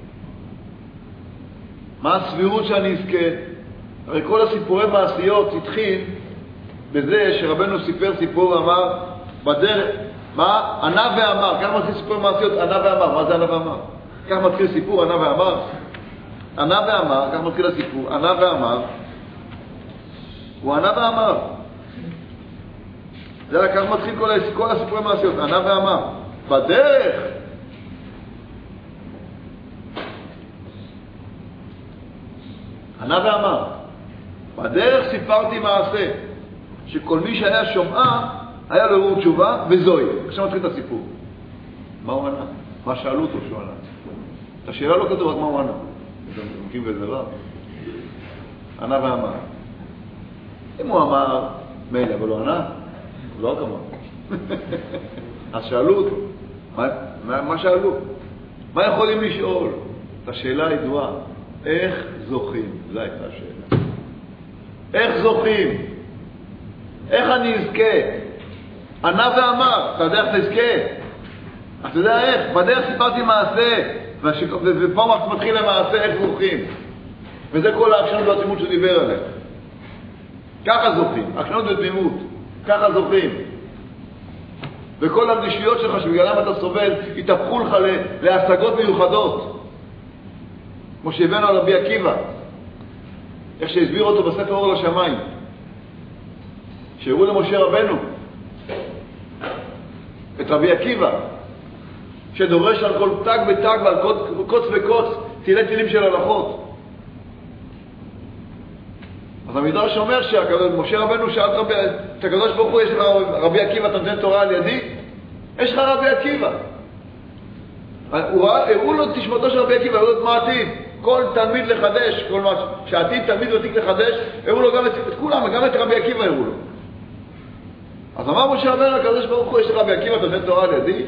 מה הסבירות שאני אזכה? הרי כל הסיפורי מעשיות התחיל בזה שרבנו סיפר סיפור ואמר בדרך, מה? ענה ואמר. כך מתחיל סיפור מעשיות, ענה ואמר. מה זה ענה ואמר? כך מתחיל סיפור, ענה ואמר. ענה ואמר, כך מתחיל הסיפור, ענה ואמר. הוא ענה ואמר. זה כך מתחיל כל הסיפורי מעשיות, ענה ואמר. בדרך ענה ואמר. בדרך סיפרתי מעשה שכל מי שהיה שומעה היה לו הרהור תשובה וזוהי. עכשיו מתחיל את הסיפור. מה הוא ענה? מה שאלו אותו שהוא ענה? את השאלה לא כתוב, רק מה הוא ענה. זה מקים וזה רע. ענה ואמר. אם הוא אמר מילא, אבל הוא ענה, הוא לא רק אמר. אז שאלו אותו. מה שאלו? מה יכולים לשאול? את השאלה הידועה. איך זוכים? זו הייתה השאלה. איך זוכים? איך אני אזכה? ענה ואמר, אתה יודע איך תזכה? אתה יודע איך? בדרך סיפרתי מעשה, ופה מתחיל למעשה איך זוכים. וזה כל העקשנות והתמימות שהוא דיבר עליה. ככה זוכים, עקשנות ותמימות, ככה זוכים. וכל הרגישויות שלך שבגללם אתה סובל, יתהפכו לך להשגות מיוחדות. כמו שהבאנו על רבי עקיבא, איך שהסביר אותו בספר אור לשמיים. שהראו למשה רבנו את רבי עקיבא, שדורש על כל תג ותג ועל קוץ וקוץ תילי תילים של הלכות. אז המדרש אומר שמשה רבנו שאל את הקדוש ברוך הוא, יש לך רבי עקיבא, אתה נותן תורה על ידי? יש לך רבי עקיבא. הראו לו את תשמתו של רבי עקיבא, הראו לו את מעתיב. כל תלמיד לחדש, כל מה שעתיד תלמיד ותיק לחדש, הראו לו גם את כולם, וגם את רבי עקיבא הראו לו. אז אמר משה רבנו לקדוש ברוך הוא, יש לך רבי עקיבא, אתה נותן תורה על ידי?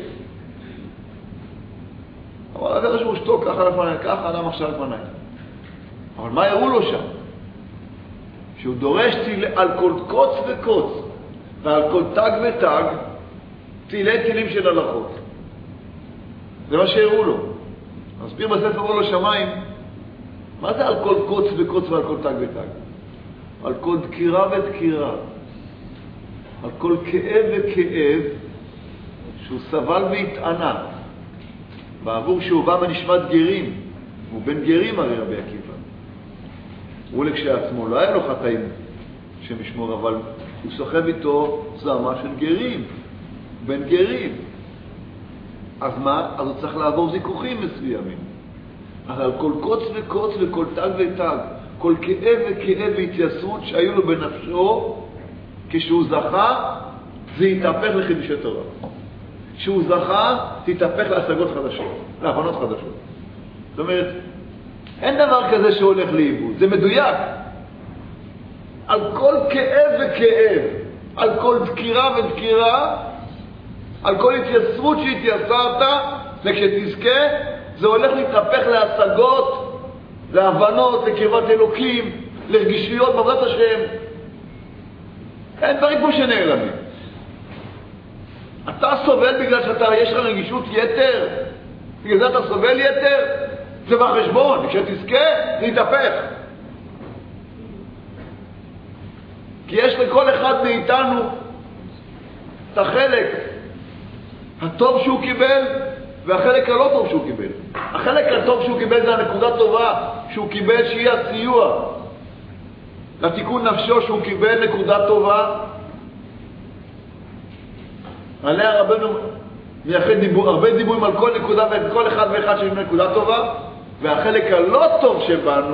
אמר הקדוש ברוך הוא, שתוק, ככה לפני, ככה אדם עכשיו לפני. אבל מה הראו לו שם? שהוא דורש על כל קוץ וקוץ, ועל כל תג ותג, תילי תילים של הלכות. זה מה שהראו לו. מסביר בספר אור לשמיים, מה זה על כל קוץ וקוץ ועל כל תג ותג? על כל דקירה ודקירה, על כל כאב וכאב שהוא סבל והתענה, בעבור שהוא בא מנשמת גרים, הוא בן גרים הרי רבי עקיבא. הוא לכשעצמו לא היה לו חטאים שמשמור, אבל הוא סוחב איתו זרמה של גרים, בן גרים. אז מה? אז הוא צריך לעבור זיכוכים מסוימים. אז על כל קוץ וקוץ וכל תג ותג, כל כאב וכאב והתייסרות שהיו לו בנפשו, כשהוא זכה, זה יתהפך לחידושי תורה. כשהוא זכה, תתהפך להשגות חדשות, להבנות חדשות. זאת אומרת, אין דבר כזה שהולך לאיבוד, זה מדויק. על כל כאב וכאב, על כל דקירה ודקירה, על כל התייסרות שהתייסרת, וכשתזכה, זה הולך להתהפך להשגות, להבנות, לקרבת אלוקים, לרגישויות בעבודת השם. אין דברים כמו שנעלמים. אתה סובל בגלל יש לך רגישות יתר, בגלל זה אתה סובל יתר, זה בחשבון, כשתזכה, זה יתהפך. כי יש לכל אחד מאיתנו את החלק הטוב שהוא קיבל והחלק הלא טוב שהוא קיבל. החלק הטוב שהוא קיבל זה הנקודה טובה שהוא קיבל, שהיא הסיוע לתיקון נפשו, שהוא קיבל נקודה טובה. עליה רבנו מייחד הרבה דיבורים על כל נקודה וכל אחד ואחד שיש נקודה טובה. והחלק הלא טוב שבנו,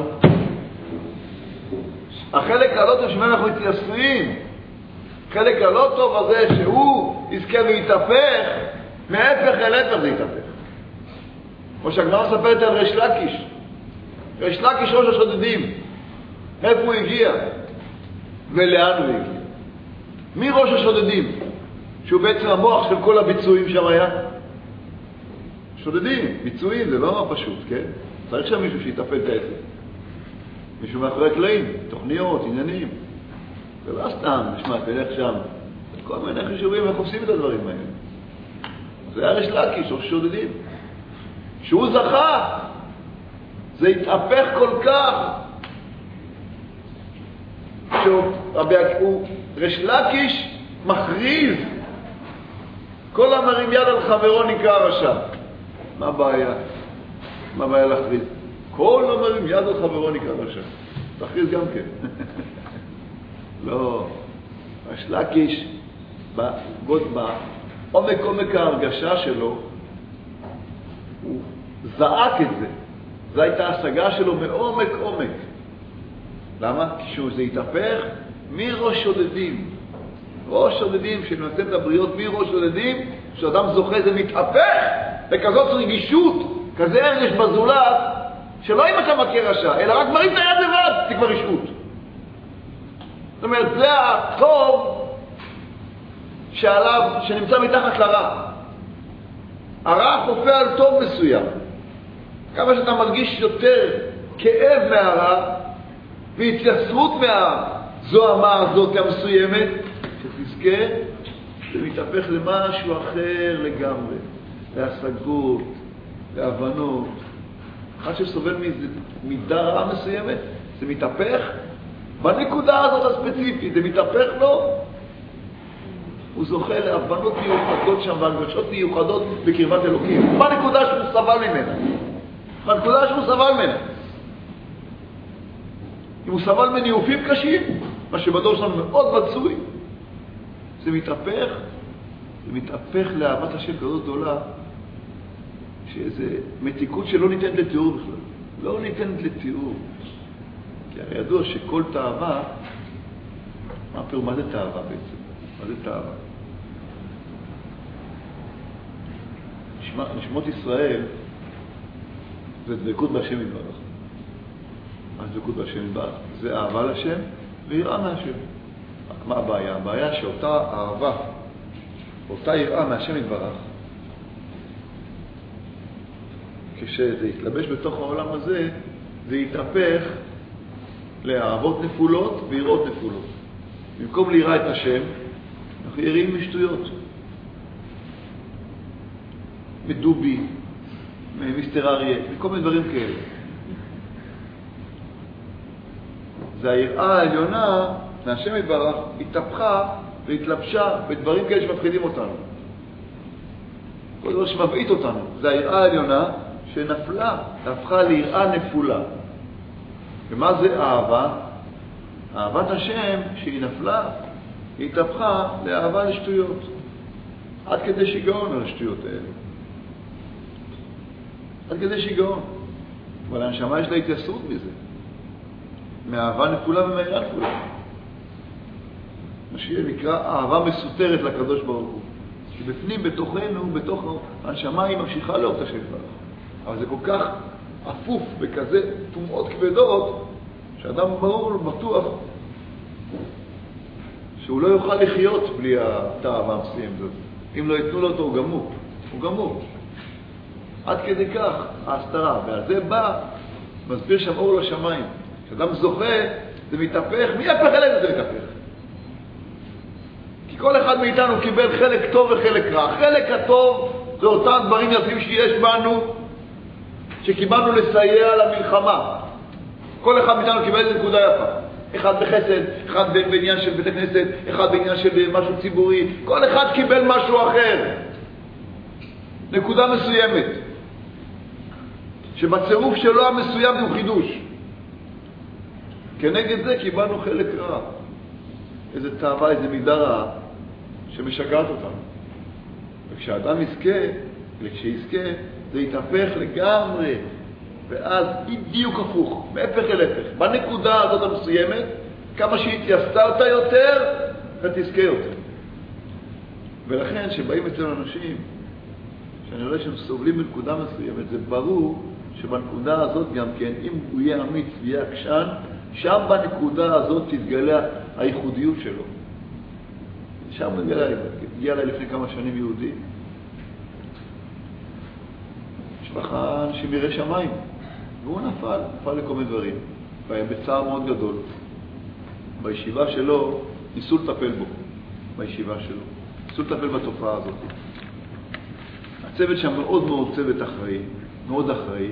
החלק הלא טוב שבנו אנחנו מתייסרים, החלק הלא טוב הזה שהוא יזכה ויתהפך, מהפך אל הפך זה יתהפך. כמו שהגמרא מספרת על ריש לקיש. ריש לקיש ראש השודדים, איפה הוא הגיע ולאן הוא הגיע? מי ראש השודדים? שהוא בעצם המוח של כל הביצועים שם היה. שודדים, ביצועים, זה לא פשוט, כן? צריך שם מישהו שיטפל את העסק. מישהו מאחורי הקלעים, תוכניות, עניינים. זה לא סתם, נשמע, תלך שם. כל מיני חישובים, איך עושים את הדברים האלה. זה היה ריש לקיש, ראש שודדים. שהוא זכה, זה התהפך כל כך. ריש לקיש מכריז, כל המרים יד על חברו נקרא רשע. מה הבעיה? מה הבעיה להכריז? כל המרים יד על חברו נקרא רשע. תכריז גם כן. לא. ריש לקיש, בעומק ההרגשה שלו, הוא זעק את זה. זו הייתה השגה שלו מעומק עומק. למה? כשזה התהפך מראש שודדים. ראש שודדים שנותן את הבריאות מראש שודדים, כשאדם זוכה זה מתהפך בכזאת רגישות, כזה הרגש בזולת, שלא אם אתה מכיר רשע, אלא רק מרים את היד לבד, זה כבר רשעות. זאת אומרת, זה הטוב שעליו, שנמצא מתחת לרע. הרע חופה על טוב מסוים. כמה שאתה מרגיש יותר כאב מהרע, והתייסרות מהזוהמה הזאת המסוימת, שתזכה, זה מתהפך למשהו אחר לגמרי, להשגות, להבנות. אחד שסובל מידה רעה מסוימת, זה מתהפך בנקודה הזאת הספציפית, זה מתהפך לו, הוא זוכה להבנות מיוחדות שם והרגשות מיוחדות בקרבת אלוקים, בנקודה שהוא סבל ממנה. בנקודה שהוא סבל ממנה. אם הוא סבל מניופים קשים, מה שבדור שלנו מאוד מצוי, זה מתהפך לאהבת השם כזאת גדולה, שזה מתיקות שלא ניתנת לתיאור בכלל. לא ניתנת לתיאור. כי הרי ידוע שכל תאווה, מה זה תאווה בעצם? מה זה תאווה? נשמות ישראל זה דבקות בהשם יתברך. אז דבקות בהשם יתברך זה אהבה לשם ויראה מהשם. רק מה הבעיה? הבעיה שאותה אהבה, אותה יראה מהשם יתברך, כשזה יתלבש בתוך העולם הזה, זה יתהפך לאהבות נפולות ויראות נפולות. במקום ליראה את השם, אנחנו יראים משטויות. מדובי, מיסטר אריה, מכל מיני דברים כאלה. זה היראה העליונה מהשם יתברך, התהפכה והתלבשה בדברים כאלה שמפחידים אותנו. כל דבר שמבעית אותנו. זה היראה העליונה שנפלה, הפכה ליראה נפולה. ומה זה אהבה? אהבת השם שהיא נפלה, היא התהפכה לאהבה לשטויות. עד כדי שיגעון על השטויות האלה. עד כדי שיגעון. אבל הנשמה יש לה התייסרות מזה. מאהבה נפולה ומהירה נפולה. מה שנקרא אהבה מסותרת לקדוש ברוך הוא. שבפנים, בתוכנו, בתוך הנשמה היא ממשיכה לאהוב את השם יתברך. אבל זה כל כך אפוף בכזה טומאות כבדות, שאדם ברור ובטוח שהוא לא יוכל לחיות בלי האהבה המסוימת הזאת. אם לא ייתנו לו אותו, הוא גמור. הוא גמור. עד כדי כך ההסתרה. ועל זה בא, מסביר שם אור לשמיים. כשאדם זוכה, זה מתהפך. מי יהפך אלינו זה מתהפך? כי כל אחד מאיתנו קיבל חלק טוב וחלק רע. חלק הטוב זה אותם דברים יפים שיש בנו, שקיבלנו לסייע למלחמה. כל אחד מאיתנו קיבל איזו נקודה יפה. אחד בחסד, אחד בעניין של בית הכנסת, אחד בעניין של משהו ציבורי. כל אחד קיבל משהו אחר. נקודה מסוימת. שבצירוף שלו המסוים הוא חידוש. כנגד זה קיבלנו חלק רע. איזה תאווה, איזה מידה רעה שמשגעת אותנו. וכשאדם יזכה, וכשיזכה, זה יתהפך לגמרי. ואז בדיוק הפוך, מהפך אל הפך. בנקודה הזאת המסוימת, כמה שהתייסרת יותר, ותזכה יותר. ולכן, שבאים אצלנו אנשים, שאני רואה שהם סובלים בנקודה מסוימת, זה ברור שבנקודה הזאת גם כן, אם הוא יהיה אמיץ ויהיה עקשן, שם בנקודה הזאת תתגלה הייחודיות שלו. שם הגיע אליי לפני כמה שנים יהודי, משפחה אנשים ירא שמיים, והוא נפל לכל מיני דברים, והיה בצער מאוד גדול. בישיבה שלו ניסו לטפל בו, בישיבה שלו, ניסו לטפל בתופעה הזאת. הצוות שם מאוד מאוד צוות אחראי, מאוד אחראי,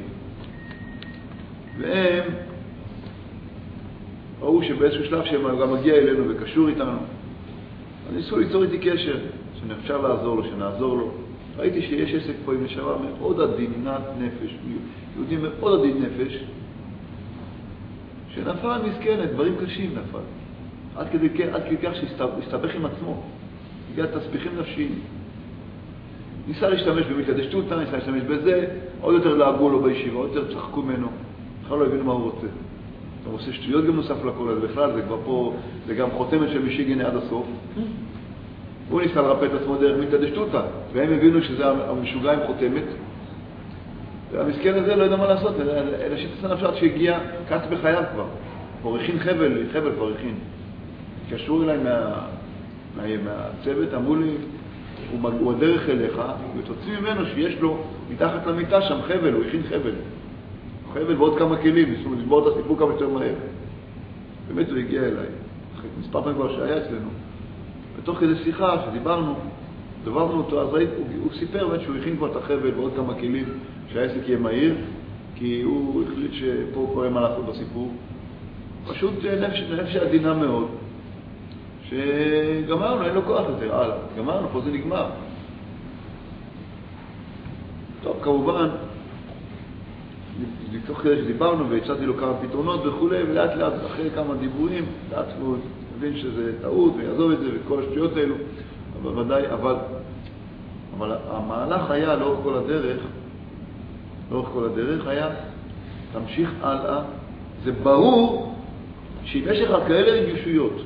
והם ראו שבאיזשהו שלב שהם גם מגיע אלינו וקשור איתנו, אז ניסו ליצור איתי קשר, שאפשר לעזור לו, שנעזור לו. ראיתי שיש עסק פה עם נשמה מאוד עדינת נפש, יהודי מאוד עדין נפש, שנפל מסכנת, דברים קשים נפל. עד כדי כך שהסתבך עם עצמו, הגיע תסביכים נפשיים. ניסה להשתמש במתקדש תותא, ניסה להשתמש בזה, עוד יותר לעגו לו בישיבה, עוד יותר צחקו ממנו, בכלל לא הבינו מה הוא רוצה. הוא עושה שטויות גם נוסף לכל הזה, בכלל זה כבר פה, זה גם חותמת של מישיגני עד הסוף. הוא ניסה לרפא את עצמו דרך מתקדש תותא, והם הבינו שזה המשוגע עם חותמת, והמסכן הזה לא יודע מה לעשות, אלא שיטס הנפשת שהגיע קץ בחייו כבר. הוא רכין חבל כבר רכין. התקשרו אליי מהצוות, אמרו לי, הוא הדרך אליך, ותוציא ממנו שיש לו מתחת למיטה שם חבל, הוא הכין חבל ועוד כמה כלים, ניסו לשבור את הסיפור כמה יותר מהר. באמת הוא הגיע אליי, מספר פעמים כבר שהיה אצלנו. ותוך כדי שיחה שדיברנו אותו, אז הוא סיפר באמת שהוא הכין כבר את החבל ועוד כמה כלים שהעסק יהיה מהיר, כי הוא החליט שפה קורה מה לעשות בסיפור. פשוט נפש עדינה מאוד, שגמרנו, אין לו כוח יותר, הלאה, גמרנו, פה זה נגמר. טוב, כמובן, תוך כדי שדיברנו והצעתי לו כמה פתרונות וכו', ולאט לאט אחרי כמה דיבורים, לאט הוא מבין שזה טעות ויעזוב את זה וכל השטויות האלו, אבל ודאי, אבל המהלך היה לאורך כל הדרך היה, תמשיך הלאה, זה ברור שאם יש לך כאלה רגישויות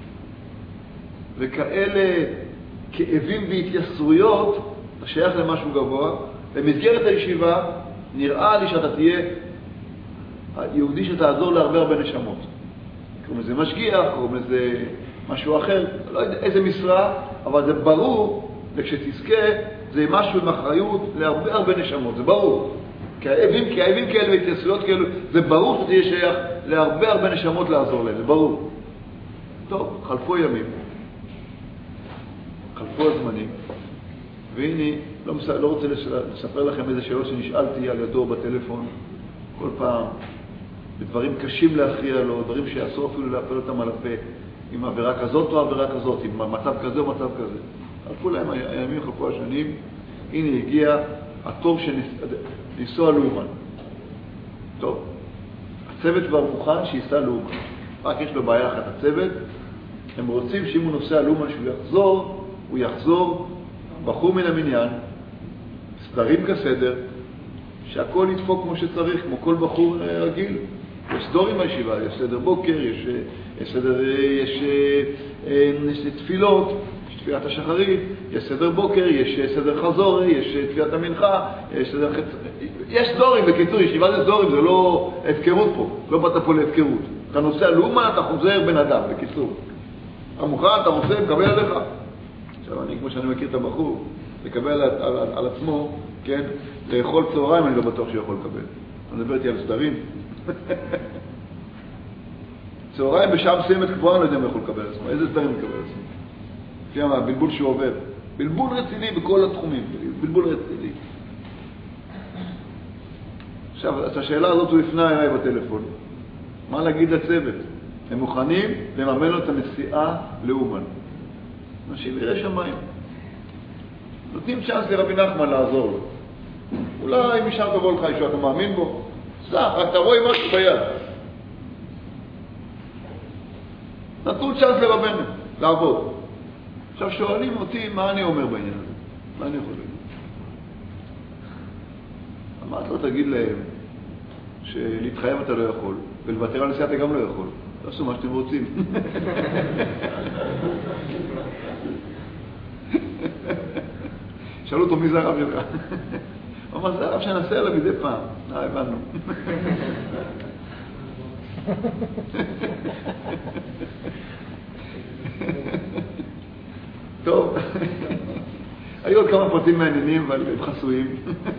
וכאלה כאבים והתייסרויות, אתה שייך למשהו גבוה, במסגרת הישיבה נראה לי שאתה תהיה יהודי שתעזור להרבה נשמות. קוראים לזה משגיח, קוראים לזה משהו אחר, לא יודע איזה משרה, אבל זה ברור, וכשתזכה, זה משהו עם אחריות להרבה נשמות, זה ברור. כאבים כאלה והתייסויות כאלו, זה ברור שזה יהיה שייך להרבה נשמות לעזור להם, זה ברור. טוב, חלפו ימים, חלפו הזמנים, והנה, לא רוצה לספר לכם איזה שאלות שנשאלתי על ידו בטלפון, כל פעם, בדברים קשים להכריע לו, דברים שיעשו אפילו להפעיל אותם על הפה, עם עבירה כזאת או עבירה כזאת, עם מצב כזה או מצב כזה. חלפו להם הימים, חלפו השנים, הנה הגיע התור שניסוע לאומן. טוב, הצוות כבר מוכן שייסע לאומן. רק יש לו בעיה אחת, הצוות, הם רוצים שאם הוא נוסע לאומן שהוא יחזור בחור מן המניין, סדרים כסדר, שהכל ידפוק כמו שצריך, כמו כל בחור רגיל. יש סדור עם הישיבה, יש סדר בוקר, יש תפילות, יש תפילת השחרית, יש סדר בוקר, יש סדר חזור, יש תפילת המנחה, יש סדורים, בקיצור, ישיבה זה סדורים, זה לא הפקרות פה, לא באת פה להפקרות. אתה נוסע לאומן, אתה חוזר בן אדם, בקיצור. המוכן, אתה רוצה, מקבל עליך. עכשיו, אני, כמו שאני מכיר את הבחור, לקבל על עצמו, כן, לאכול צהריים, אני לא בטוח שהוא יכול לקבל. אני מדבר איתי על סדרים. צהריים בשעה מסוימת כבר אני לא יודע אם יכול לקבל על עצמו. איזה סדרים מקבל על עצמו? לפי הבלבול שהוא עובר. בלבול רציני בכל התחומים. בלבול רציני. עכשיו, את השאלה הזאת הוא הפנה אליי בטלפון. מה להגיד לצוות? הם מוכנים לממן לו את הנסיעה לאומן. אנשים יראה שמיים. נותנים צ'אנס לרבי נחמן לעזור לו. אולי משם תבוא לך אישו, אתה מאמין בו? סך, רק תבוא עם משהו ביד. נתנו צ'אנס לרבנו, לעבוד. עכשיו שואלים אותי מה אני אומר בעניין הזה. מה אני יכול להגיד? אמרת לו, תגיד להם שלהתחייב אתה לא יכול, ולוותר על נסיעה אתה גם לא יכול. תעשו מה שאתם רוצים. שאלו אותו מי זה הרב שלך. הוא אמר, זה הרב שנעשה עליו מדי פעם. הבנו. טוב, היו עוד כמה פרטים מעניינים, אבל הם חסויים.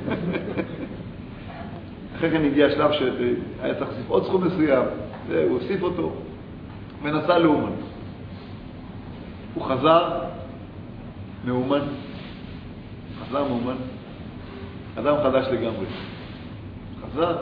אחרי כן הגיע השלב שהיה צריך להוסיף עוד סכום מסוים, הוא הוסיף אותו, ונסע לאומן. הוא חזר מאומן, אדם חדש לגמרי. חזר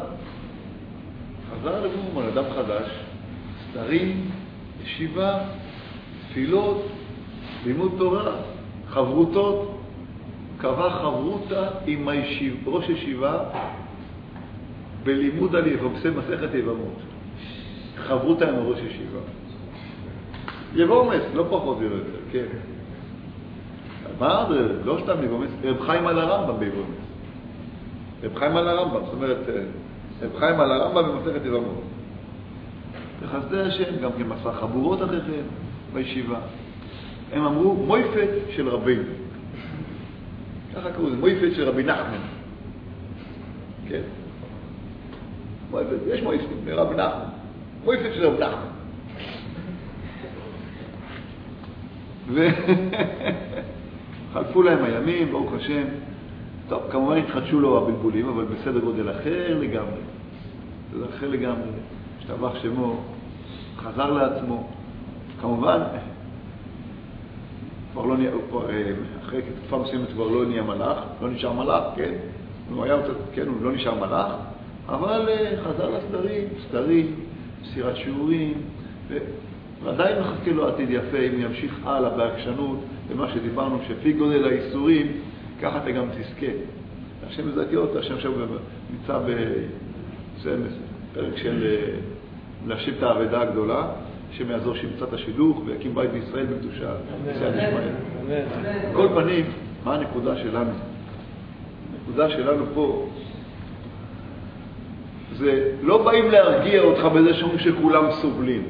לאומן, אדם חדש, סדרים, ישיבה, תפילות, לימוד תורה, חברותות, קבע חברותה עם ראש ישיבה בלימוד על מסכת יבמות. חברותה עם ראש ישיבה. יבומס, לא פחות יותר, כן. מה? לא סתם יבומס, רב חיים על הרמב"ם ביבומס. רב חיים על הרמב"ם, זאת אומרת, רב חיים על הרמב"ם במסכת יבמות. בחסדי השם, גם כן מסע חבורות אחריכם בישיבה. הם אמרו מויפת של רבינו. ככה קראו, זה מויפת של רבי נחמן. כן? מויפת, יש מויפת מרבי נחמן. מויפת של רבי נחמן. וחלפו להם הימים, ברוך השם. טוב, כמובן התחדשו לו הבלבולים, אבל בסדר גודל אחר לגמרי. זה אחר לגמרי. השתבח שמו, חזר לעצמו. כמובן, כבר לא נהיה, אחרי תקופה מסוימת כבר לא נהיה מלאך, לא נשאר מלאך, כן? הוא היה, כן, הוא לא נשאר מלאך, אבל חזר לסדרים, סירת שיעורים, ועדיין מחכה לו עתיד יפה אם ימשיך הלאה בהגשנות, למה שדיברנו, שפי גודל האיסורים, ככה אתה גם תזכה. השם מזכיר אותה, השם עכשיו נמצא בפרק של להשיב את העבודה הגדולה, השם יעזור שימצא את השידוך ויקים בית בישראל בקדושה. כל פנים, מה הנקודה שלנו? הנקודה שלנו פה, זה לא באים להרגיע אותך בזה שאומרים שכולם סובלים.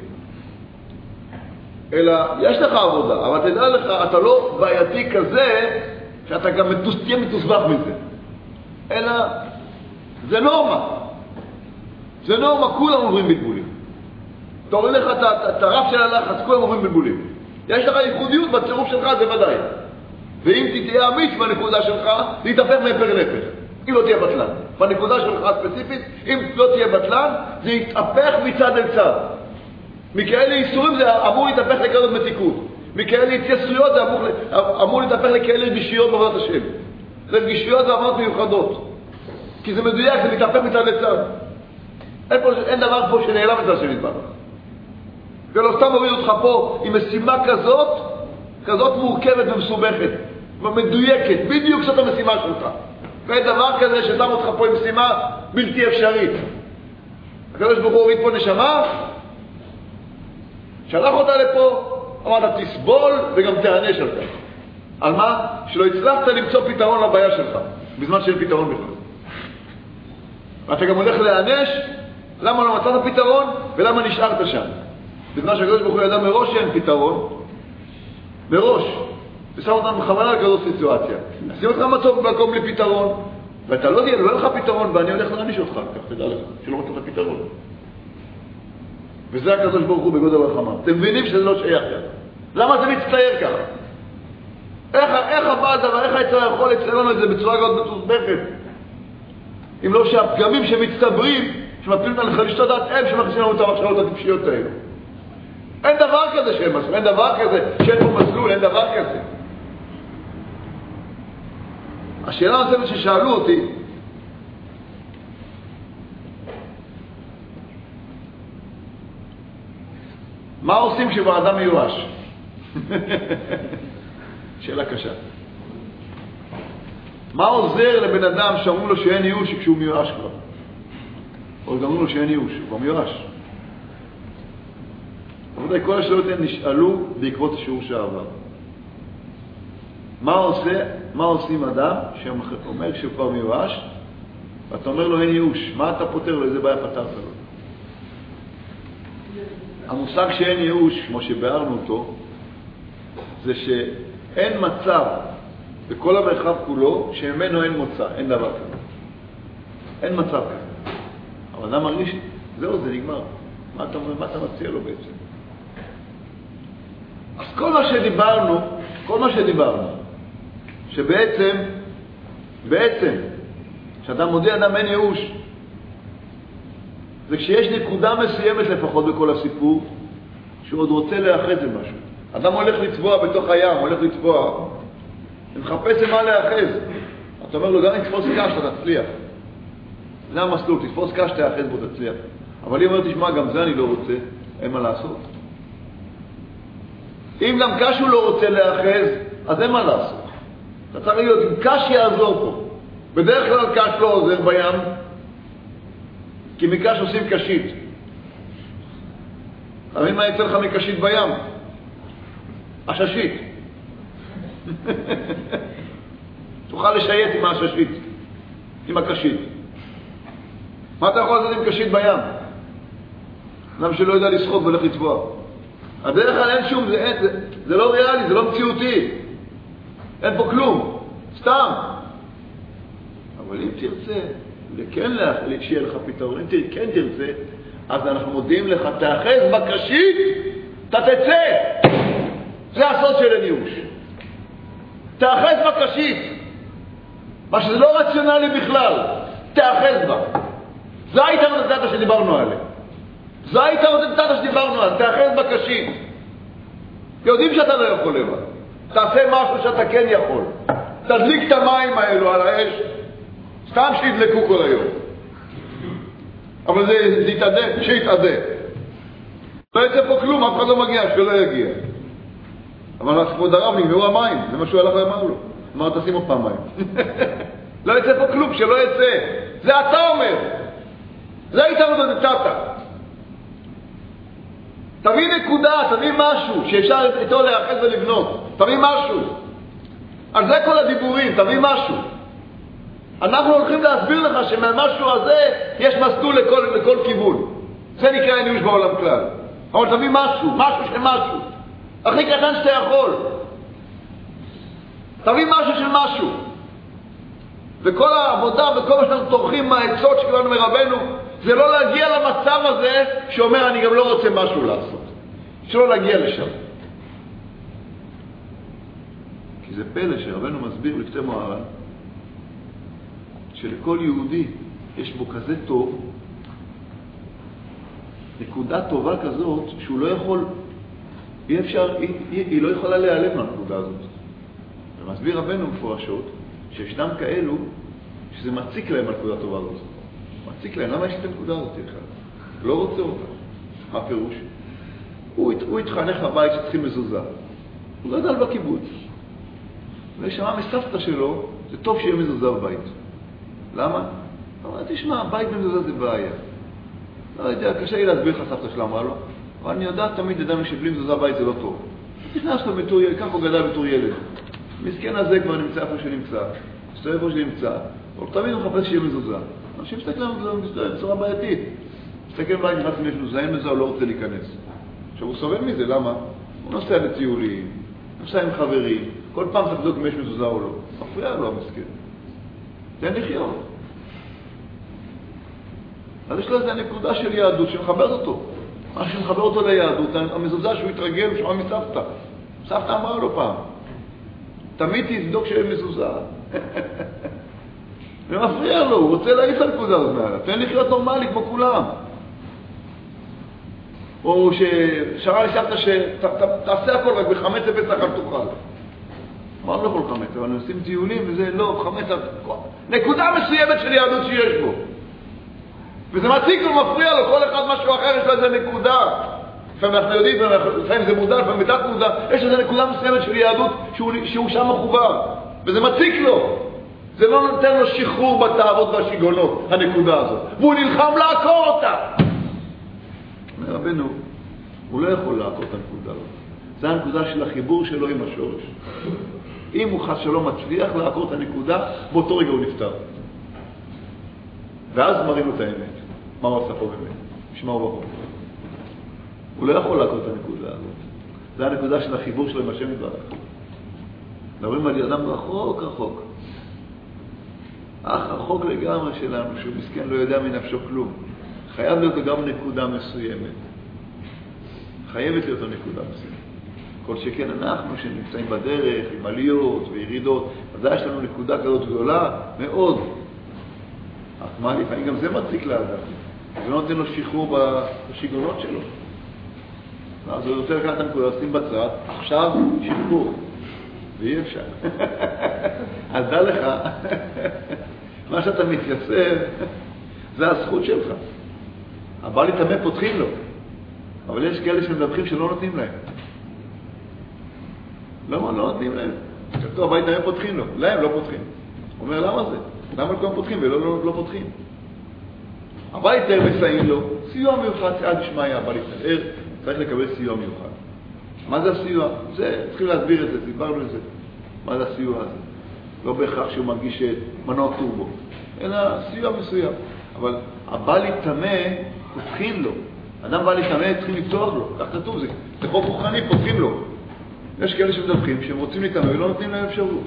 אלא יש לך עבודה, אבל תדע לך, אתה לא בעייתי כזה שאתה גם תהיה מתוסבך מזה. אלא זה נורמה. זה נורמה, כולם עוברים בלבולים. תוריד לך את הרף של הלחץ, כולם עוברים בלבולים. יש לך ייחודיות בצירוף שלך, זה ודאי. ואם תהיה אמיץ בנקודה שלך, זה יתהפך מהפך להפך. אם לא תהיה בטלן. בנקודה שלך הספציפית, אם לא תהיה בטלן, זה יתהפך מצד אל צד. מכאלה איסורים זה אמור להתהפך לכאלה מתיקות. מכאלה התייסרויות זה אמור להתהפך לכאלה רגישויות בעבודת השם. זה רגישויות ועבודות מיוחדות. כי זה מדויק, זה מתהפך מצד אל צד. אין דבר פה שנעלם את השם יתברך. ולא סתם מוריד אותך פה עם משימה כזאת מורכבת ומסובכת ומדויקת, בדיוק זאת המשימה שלך. ואין דבר כזה ששם אותך פה עם משימה בלתי אפשרית. הקדוש ברוך הוא הוריד פה נשמה, שלח אותה לפה, אמרת תסבול וגם תענש על כך. על מה? שלא הצלחת למצוא פתרון לבעיה שלך, בזמן שאין פתרון בכלל. ואתה גם הולך להענש, למה לא מצאת פתרון ולמה נשארת שם. בזמן שהקדוש ברוך הוא ידע מראש שאין פתרון, מראש, ושם אותנו בכוונה לכזאת סיטואציה. שים אותך מקום בלי פתרון, ואתה לא תהיה, לא לך פתרון, ואני הולך להעניש אותך, כך תדע לך, שלא מצאת פתרון. וזה הקדוש ברוך הוא בגודל הרחמה. אתם מבינים שזה לא שייך ככה. למה זה מצטייר ככה? איך הבא דבר, איך היצר יכול לצלם את זה בצורה מאוד מסובכת? אם לא שהפגמים שמצטברים, שמפילים אותנו לחלישת הדעת, הם שמכניסים לנו את המחשבות הטיפשיות האלו. אין דבר כזה שאין מסלול, אין דבר כזה שאין פה מסלול, אין דבר כזה. השאלה הנוספת ששאלו אותי, מה עושים כשבאדם מיואש? שאלה קשה. מה עוזר לבן אדם שאומרים לו שאין ייאוש כשהוא מיואש כבר? או אומרים לו שאין ייאוש, הוא כבר מיואש. עבודי, כל השאלות הן נשאלו בעקבות השיעור שעבר. מה עושים אדם שאומר שהוא כבר מיואש, ואתה אומר לו אין ייאוש? מה אתה פותר לו? איזה בעיה פתרת לו? המושג שאין ייאוש, כמו שבארנו אותו, זה שאין מצב בכל המרחב כולו שממנו אין מוצא, אין דבר כזה. אין מצב כזה. אבל אדם מרגיש, זהו, זה נגמר. מה אתה מציע לו בעצם? אז כל מה שדיברנו, שבעצם, כשאתה מודיע אדם אין ייאוש, זה כשיש נקודה מסוימת לפחות בכל הסיפור, שהוא עוד רוצה לאחז במשהו. אדם הולך לצבוע בתוך הים, הולך לצבוע, ומחפש למה לאחז. אתה אומר לו, גם אם תתפוס קש, אתה תצליח. זה המסלול, תתפוס קש, תאחז בו, תצליח. אבל אם אומר, תשמע, גם זה אני לא רוצה, אין מה לעשות. אם גם קש הוא לא רוצה לאחז, אז אין מה לעשות. אתה צריך להיות, אם קש יעזור פה. בדרך כלל קש לא עוזר בים, כי מקש עושים קשית. אבל מה יצא לך מקשית בים? הששית. תוכל לשייט עם הששית, עם הקשית. מה אתה יכול לעשות עם קשית בים? אדם שלא יודע לשחות ולך לצבוע. הדרך כלל אין שום, זה לא ריאלי, זה לא מציאותי. אין פה כלום, סתם. אבל אם תרצה, וכן שיהיה לך פתרון, אם כן תרצה, אז אנחנו מודיעים לך, תאחז בקשית, אתה תצא. זה הסוד של הניוש. תאחז בקשית. מה שזה לא רציונלי בכלל, תאחז בה. זה הייתה נתת שדיברנו עליה. זה הייתה נתת שדיברנו עליה, תאחז בקשית. יודעים שאתה לא יכול לבד. תעשה משהו שאתה כן יכול. תדליק את המים האלו על האש, סתם שידלקו כל היום. אבל זה יתעדה, שיתעדה. לא יצא פה כלום, אף אחד לא מגיע, שלא יגיע. אבל כבוד הרב נגמרו המים, זה מה שהוא הלך ואמר לו. אמר, תשים עוד פעם מים. לא יצא פה כלום, שלא יצא. זה אתה אומר. זה היית נתת. תביא נקודה, תביא משהו שאפשר איתו לאחד ולבנות. תביא משהו. על זה כל הדיבורים, תביא משהו. אנחנו הולכים להסביר לך שמהמשהו הזה יש מסלול לכל כיוון. זה נקרא הניוש בעולם כלל. אבל תביא משהו, משהו של משהו. הכי קטן שאתה יכול. תביא משהו של משהו. וכל העבודה וכל מה שאנחנו תורכים מהעצות שקיבלנו מרבנו, זה לא להגיע למצב הזה שאומר אני גם לא רוצה משהו לעשות. שלא להגיע לשם. כי זה פלא שרבנו מסביר לפני מוהר"ן, שלכל יהודי יש בו כזה טוב, נקודה טובה כזאת שהוא לא יכול, היא לא יכולה להיעלם מהנקודה הזאת. ומסביר רבנו מפורשות שישנם כאלו שזה מציק להם הנקודה טובה הזאת. מציק להם, למה יש את הנקודה הזאת? לא רוצה אותה. מה פירוש? הוא התחנך לבית שצריכים מזוזה. הוא גדל בקיבוץ. ושמע מסבתא שלו, זה טוב שיהיה מזוזה בבית. למה? הוא אומר, תשמע, בית במזוזה זה בעיה. לא יודע, קשה לי להסביר לך סבתא שלה, אמרה לו, אבל אני יודעת תמיד אדם שבלי מזוזה בבית זה לא טוב. נכנס לו בתור ילד, כך הוא גדל בתור ילד. מסכן הזה כבר נמצא איפה שנמצא, מסתובב איפה שנמצא, אבל תמיד הוא מחפש שיהיה מזוזה. אנשים מסתכלים בצורה בעייתית. מסתכל בית, נכנס אם יש מזוזה, אין מזוזה, הוא לא רוצה להיכנס. עכשיו הוא סובל מזה, למה? הוא נוסע לטיולים, נוסע עם חברים, כל פעם צריך לבדוק אם יש מזוזה או לא. מפריע לו המסכן. תן לחיות. אז יש לו איזו נקודה של יהדות שמחברת אותו. מה שמחבר אותו ליהדות, המזוזה שהוא התרגל, הוא שמע מסבתא. סבתא אמרה לו פעם, תמיד תבדוק שאין מזוזה. זה מפריע לו, הוא רוצה להעיף את הנקודה הזאת מעלה. תן לחיות נורמלי כמו כולם. או ששרה לי סבתא שתעשה הכל רק בחמץ לפסח אל תאכל. מה לא יכול חמץ? אבל עושים טיולים וזה לא, חמץ, נקודה מסוימת של יהדות שיש בו. וזה מציק לו, מפריע לו, כל אחד משהו אחר יש לו איזה נקודה. לפעמים אנחנו יודעים, לפעמים זה מודע, לפעמים מתת מודע, יש איזה נקודה מסוימת של יהדות שהוא שם מחובר. וזה מציק לו. זה לא נותן לו שחרור בתאוות והשיגונות, הנקודה הזאת. והוא נלחם לעקור אותה. אומר רבנו, הוא לא יכול לעקור את הנקודה הזאת. זה הנקודה של החיבור שלו עם השורש. אם הוא חס שלא מצליח לעקור את הנקודה, באותו רגע הוא נפטר. ואז מראים לו את האמת. מה הוא עשה פה באמת? שמעו בחור. הוא לא יכול לעקור את הנקודה הזאת. זה הנקודה של החיבור שלו עם השם יתברך. מדברים על ידם רחוק רחוק. רחוק לגמרי שלנו, שהוא מסכן לא יודע מנפשו כלום. חייב להיות גם נקודה מסוימת. חייבת להיות נקודה מסוימת. כל שכן אנחנו שנמצאים בדרך, עם עליות וירידות, אז יש לנו נקודה כזאת גדולה מאוד. אך מה, לפעמים גם זה מציק לאדם. זה לא נותן לו שחרור בשיגונות שלו. אז הוא רוצה לקחת את הנקודה, עושים בצד, עכשיו שחרור. ואי אפשר. אז דע לך, מה שאתה מתייסר, זה הזכות שלך. הבא להתאמן פותחים לו. אבל יש כאלה שמדווחים שלא נותנים להם. למה לא נותנים להם? כשאתה הבא להתאמן פותחים לו. להם לא פותחים. הוא אומר, למה זה? למה לכולם פותחים ולא פותחים? הבא להתאר מסעים לו, סיוע מיוחד, עד שמעיה, הבא להתאר, צריך לקבל סיוע מיוחד. מה זה הסיוע? זה, צריכים להסביר את זה, דיברנו את זה. מה זה הסיוע הזה? לא בהכרח שהוא מרגיש מנוע טורבו, אלא סיוע מסוים. אבל הבא להתאמה, פותחים לו. אדם בא להתאמה, צריכים לפתוח לו. כך כתוב, זה חוק רוחני, פותחים לו. יש כאלה שמדווחים שהם רוצים להתאמה ולא נותנים להם אפשרות.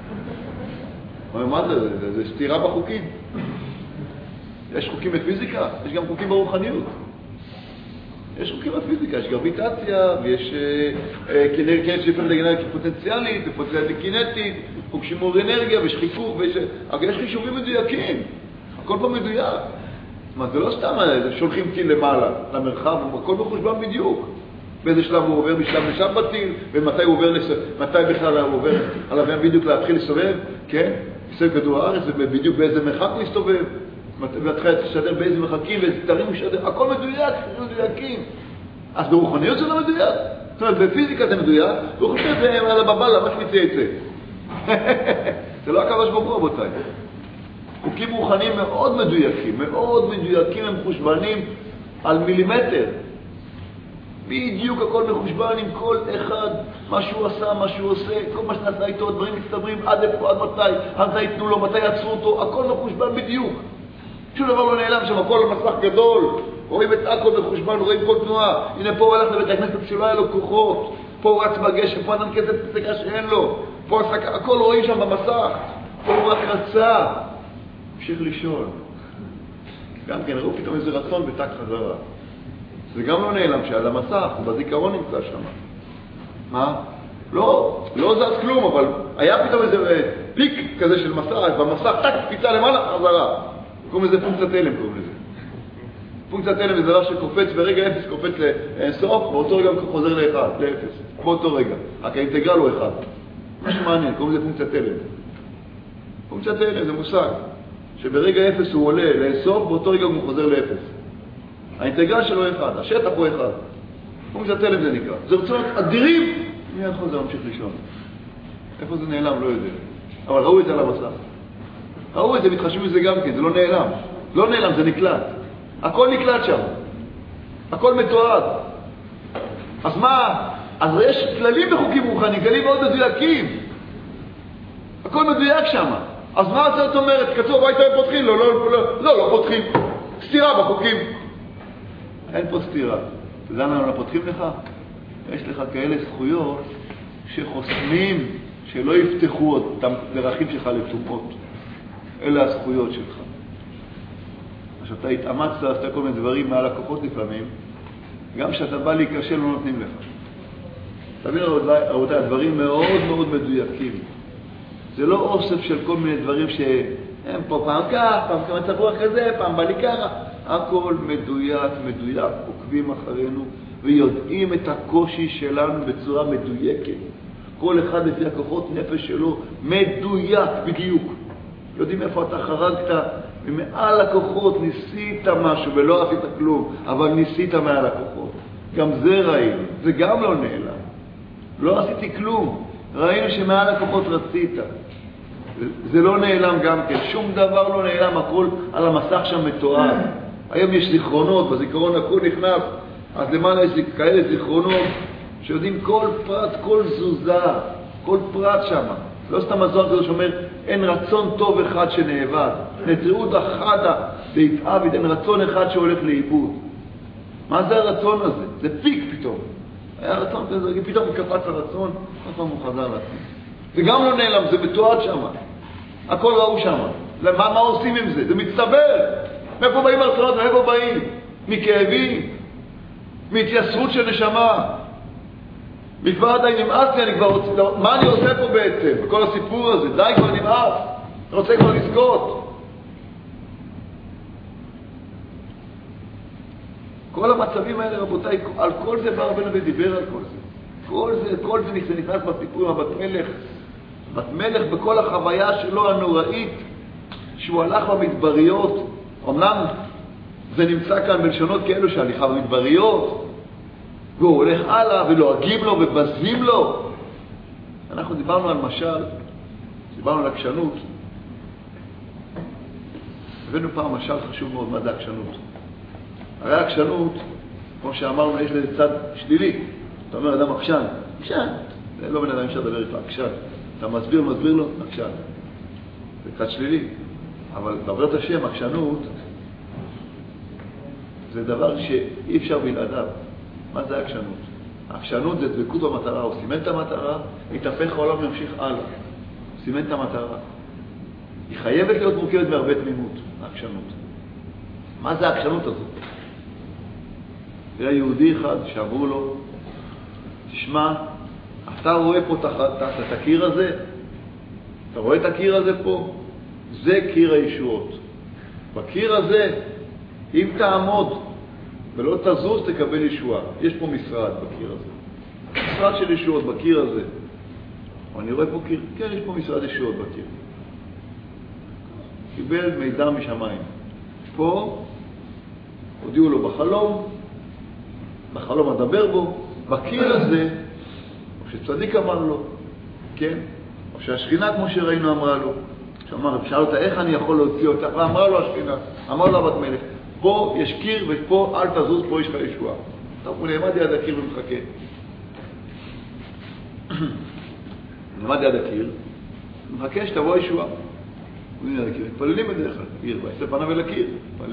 מה זה? זה סתירה בחוקים. יש חוקים בפיזיקה, יש גם חוקים ברוחניות. יש חוקים בפיזיקה, יש גרביטציה, ויש קינטית שלפעמים אנרגיה פוטנציאלית, ופוטנציאלית קינטית, חוק שימור אנרגיה, ויש חיכוך, יש חישובים מדויקים. הכל פה מדויק. זה לא סתם, שולחים טיל למעלה, למרחב, הכל בחושבן בדיוק. באיזה שלב הוא עובר משלב לשלב בטיל, ומתי הוא עובר, מתי בכלל הוא עובר על אביהם בדיוק להתחיל לסובב, כן? לסובב כדור הארץ, ובדיוק באיזה מרחק להסתובב. והתחילה תשדר באיזה מרחקים, באיזה תרים משדר, הכל מדויק, מדויקים. אז ברוחניות זה לא מדויק. זאת אומרת, בפיזיקה זה מדויק, והוא חושב זה על הבבלה, מה שמצייצא. זה לא הקדוש ברוך הוא, רבותיי. חוקים רוחניים מאוד מדויקים, מאוד מדויקים, הם מחושבנים על מילימטר. בדיוק הכל מחושבן עם כל אחד, מה שהוא עשה, מה שהוא עושה, כל מה שנעשה איתו, הדברים מצטברים עד איפה, עד מתי יתנו לו, מתי יעצרו אותו, הכל מחושבן בדיוק. שום דבר לא נעלם שם, הכל מסך גדול, רואים את הכל מחושבן, רואים כל תנועה. הנה פה הוא הלך לבית הכנסת שלא היה לו כוחות, פה הוא רץ בגשם, פה אדם כסף פסקה שאין לו, פה הכל רואים שם במסך, פה הוא רק רצה. המשיך לישון. גם כן, ראו פתאום איזה רצון וטק חזרה. זה גם לא נעלם שעל המסך, בזיכרון נמצא שם. מה? לא זז כלום, אבל היה פתאום איזה פיק כזה של מסך, במסך טק, קפיצה למעלה, חזרה. קוראים לזה פונקציית הלם, קוראים לזה. פונקציית הלם זה דבר שקופץ ברגע 0, קופץ לאינסוף, באותו רגע הוא חוזר ל-0, באותו רגע. רק האינטגרל הוא 1. משהו מעניין, קוראים לזה פונקציית הלם. פונקציית הלם זה מושג, שברגע 0 הוא עולה לאינסוף, באותו רגע הוא חוזר ל-0. האינטגרל שלו 1, השטח הוא 1. פונקציית הלם זה נקרא. זה רצונות אדירים, מיד חוזר, ממשיך לישון. איפה זה נעלם? לא יודע. אבל ראו את זה על המסך. ראו את זה, מתחשבו בזה גם כן, זה לא נעלם. לא נעלם, זה נקלט. הכל נקלט שם. הכל מתועד. אז מה? אז יש כללים בחוקים רוחניים, כללים מאוד מדויקים. הכל מדויק שם. אז מה זאת אומרת? כתוב, הייתה הם פותחים? לא פותחים. סתירה בחוקים. אין פה סתירה. אתה יודע למה לא פותחים לך? יש לך כאלה זכויות שחוסמים, שלא יפתחו את הדרכים שלך לטומאות. אלה הזכויות שלך. עכשיו, אתה התאמצת, עשתה כל מיני דברים מעל הכוחות לפעמים, גם כשאתה בא להיקשל לא נותנים לך. תבין רבותיי, הדברים מאוד מאוד מדויקים. זה לא אוסף של כל מיני דברים שהם פה פעם כך, פעם כמה צבוע כזה, פעם בא לי ככה. הכל מדויק, עוקבים אחרינו ויודעים את הקושי שלנו בצורה מדויקת. כל אחד לפי הכוחות נפש שלו מדויק בדיוק. יודעים איפה אתה חרגת, ומעל הכוחות ניסית משהו ולא עשית כלום, אבל ניסית מעל הכוחות. גם זה ראינו, זה גם לא נעלם. לא עשיתי כלום, ראינו שמעל הכוחות רצית. זה לא נעלם גם כן, שום דבר לא נעלם, הכל על המסך שם מתואר. היום יש זיכרונות, בזיכרון הכל נכנס, אז למעלה יש כאלה זיכרונות שיודעים כל פרט, כל זוזה, כל פרט שם. לא סתם הזוהר כזה שאומר, אין רצון טוב אחד שנאבד. נטרעות אחדה להתאבד, אין רצון אחד שהולך לאיבוד. מה זה הרצון הזה? זה פיק פתאום. היה רצון כזה, פתאום קפץ הרצון, פתאום הוא חזר לעצמי. זה גם לא נעלם, זה מתועד שם. הכל ראו שם. מה עושים עם זה? זה מצטבר. מאיפה באים הרצונות? מאיפה באים? מכאבים? מהתייסרות של נשמה? מכבר די נמאס לי, אני כבר רוצה... מה אני עושה פה בעצם? בכל הסיפור הזה, די כבר נמאס. אני רוצה כבר לזכות. כל המצבים האלה, רבותיי, על כל זה בא רבנו ודיבר על כל זה. כל זה נכנס בסיפור עם הבת מלך. בת מלך בכל החוויה שלו הנוראית, שהוא הלך במדבריות. אמנם זה נמצא כאן בלשונות כאלו שהליכה במדבריות, והוא הולך הלאה ולועגים לו ובזים לו. אנחנו דיברנו על משל, דיברנו על עקשנות. הבאנו פעם משל חשוב מאוד, מה זה עקשנות. הרי עקשנות, כמו שאמרנו, יש לזה צד שלילי. אתה אומר, אדם עקשן. עקשן. זה לא בן אדם אפשר לדבר איתו, עקשן. אתה מסביר לו, עקשן. זה צד שלילי. אבל בעבודת השם, עקשנות, זה דבר שאי אפשר בלעדיו. מה זה עקשנות? עקשנות זה דבקות במטרה, הוא סימן את המטרה, מתהפך העולם וימשיך הלאה. הוא סימן את המטרה. היא חייבת להיות מורכבת מהרבה תמימות, העקשנות. מה זה העקשנות הזאת? היה יהודי אחד שאמרו לו, תשמע, אתה רואה פה את הקיר הזה? אתה רואה את הקיר הזה פה? זה קיר הישועות. בקיר הזה, אם תעמוד ולא תזוז, תקבל ישועה. יש פה משרד בקיר הזה. משרד של ישועות בקיר הזה. אני רואה פה קיר. כן, יש פה משרד ישועות בקיר. קיבל מידע משמיים. פה הודיעו לו בחלום אדבר בו, בקיר הזה, או שצדיק אמר לו, כן? או שהשכינה, כמו שראינו, אמרה לו. שאל אותה, איך אני יכול להוציא אותך? ואמרה לו השכינה, אמר לו הבת מלך, פה יש קיר ופה אל תזוז, פה יש לך ישועה. טוב, הוא נעמד יד הקיר ומחכה. נעמד יד הקיר, מחכה שתבוא ישועה. הוא נעמד יד הקיר, מתפללים בדרך כלל, קיר, ויעשה פניו אל הקיר.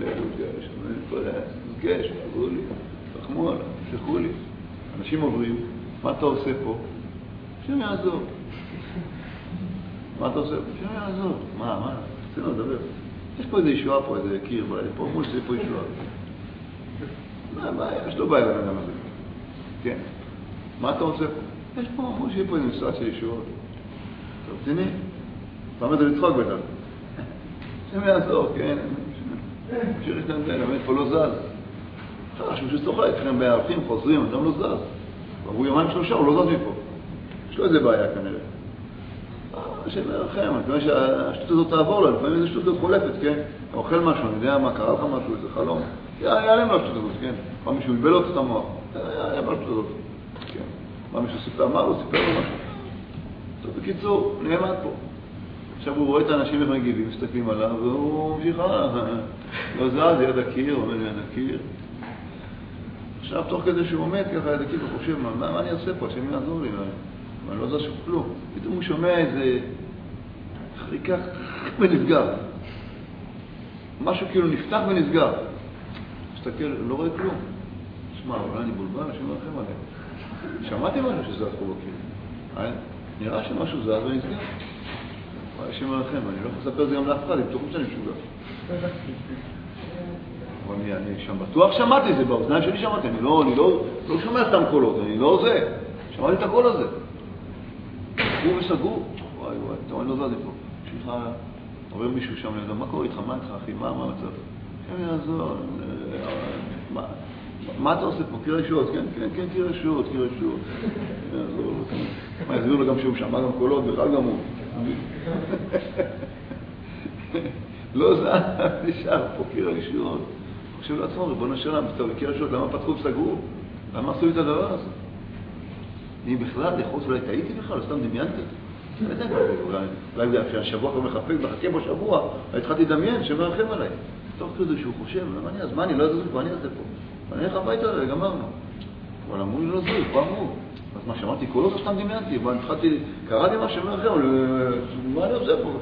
מתפלל, עברו לי, תחמו עליו, תשלחו לי. אנשים עוברים, מה אתה עושה פה? השם יעזור. מה אתה עושה? השם יעזור. מה? תצאנו לדבר. יש פה איזה ישועה פה, איזה קיר, פה אמרו שזה פה ישועה. מה, יש לו בעיה לבן אדם הזה. כן. מה אתה רוצה פה? יש פה, אמרו שיהיה פה איזה משרד של ישועות. אתה רציני? אתה אומר את זה לצחוק בטח. שם יעזור, כן. שיר יש להם זה, באמת פה לא זז. חרש מישהו צוחק, הם בהלכים, חוזרים, אדם לא זז. עברו יומיים שלושה, הוא לא זז מפה. יש לו איזה בעיה כנראה. השם ירחם, אני מקווה שהשטות הזאת תעבור לה, לפעמים איזה שטות הזאת חולפת, כן? אתה אוכל משהו, אני יודע מה, קרה לך משהו, איזה חלום. יעלם לו השטות הזאת, כן? פעם מישהו יבלע לו את המוח. יעלם לו השטות הזאת, כן? פעם מישהו אמר לו, סיפר לו משהו. טוב, בקיצור, נעמד פה. עכשיו הוא רואה את האנשים איך מגיבים, מסתכלים עליו, והוא ממשיך הלאה. לא זז, יד הקיר, אומר לי, יד הקיר. עכשיו, תוך כדי שהוא עומד ככה, יד הקיר, הוא חושב, מה אני אעשה פה? השם יעזור לי, אני לא זז שום כלום. פתאום הוא שומע איזה חריקה ונסגר. משהו כאילו נפתח ונסגר. מסתכל, לא רואה כלום. שמע, אולי אני בולבל, השם ירחם עליהם. שמעתי משהו שזז פה בקיר. נראה שמשהו זז ונסגר. השם ירחם, אני לא יכול לספר את זה גם לאף אחד, אם תוכלו שאני משוגע. אבל אני שם בטוח שמעתי את זה, באוזניים שלי שמעתי, אני לא שומע סתם קולות, אני לא זה. שמעתי את הקול הזה. סגור וסגור. וואי, אני לא זז פה. שלך, עובר מישהו שם, אני יודע, מה קורה איתך? מה איתך, אחי? מה המצב? שם יעזור. מה אתה עושה פה? קיר ישועות, כן? כן, קיר ישועות. יעזור לו. מה, יסביר לו גם שהוא שמע גם קולות, בכלל גם הוא. לא זז, נשאר פה קיר ישועות. חושב לעצמו, ריבונו של עולם, קיר ישועות, למה פתחו וסגרו? למה עשו לי את הדבר הזה? אני בכלל, לחוץ אולי טעיתי בכלל, לא סתם דמיינתי. אולי שהשבוע כבר מחכה בו שבוע, התחלתי לדמיין שמה ירחם עליי. תוך כזה שהוא חושב, אז מה אני לא אעזור, מה אני אעשה פה? ואני אלך הביתה, גמרנו. אבל אמרו לי לא זוז, פעם אמרו. אז מה, שמעתי קולות או סתם דמיינתי? והתחלתי, קראתי מה שמה ירחם, מה אני עושה פה?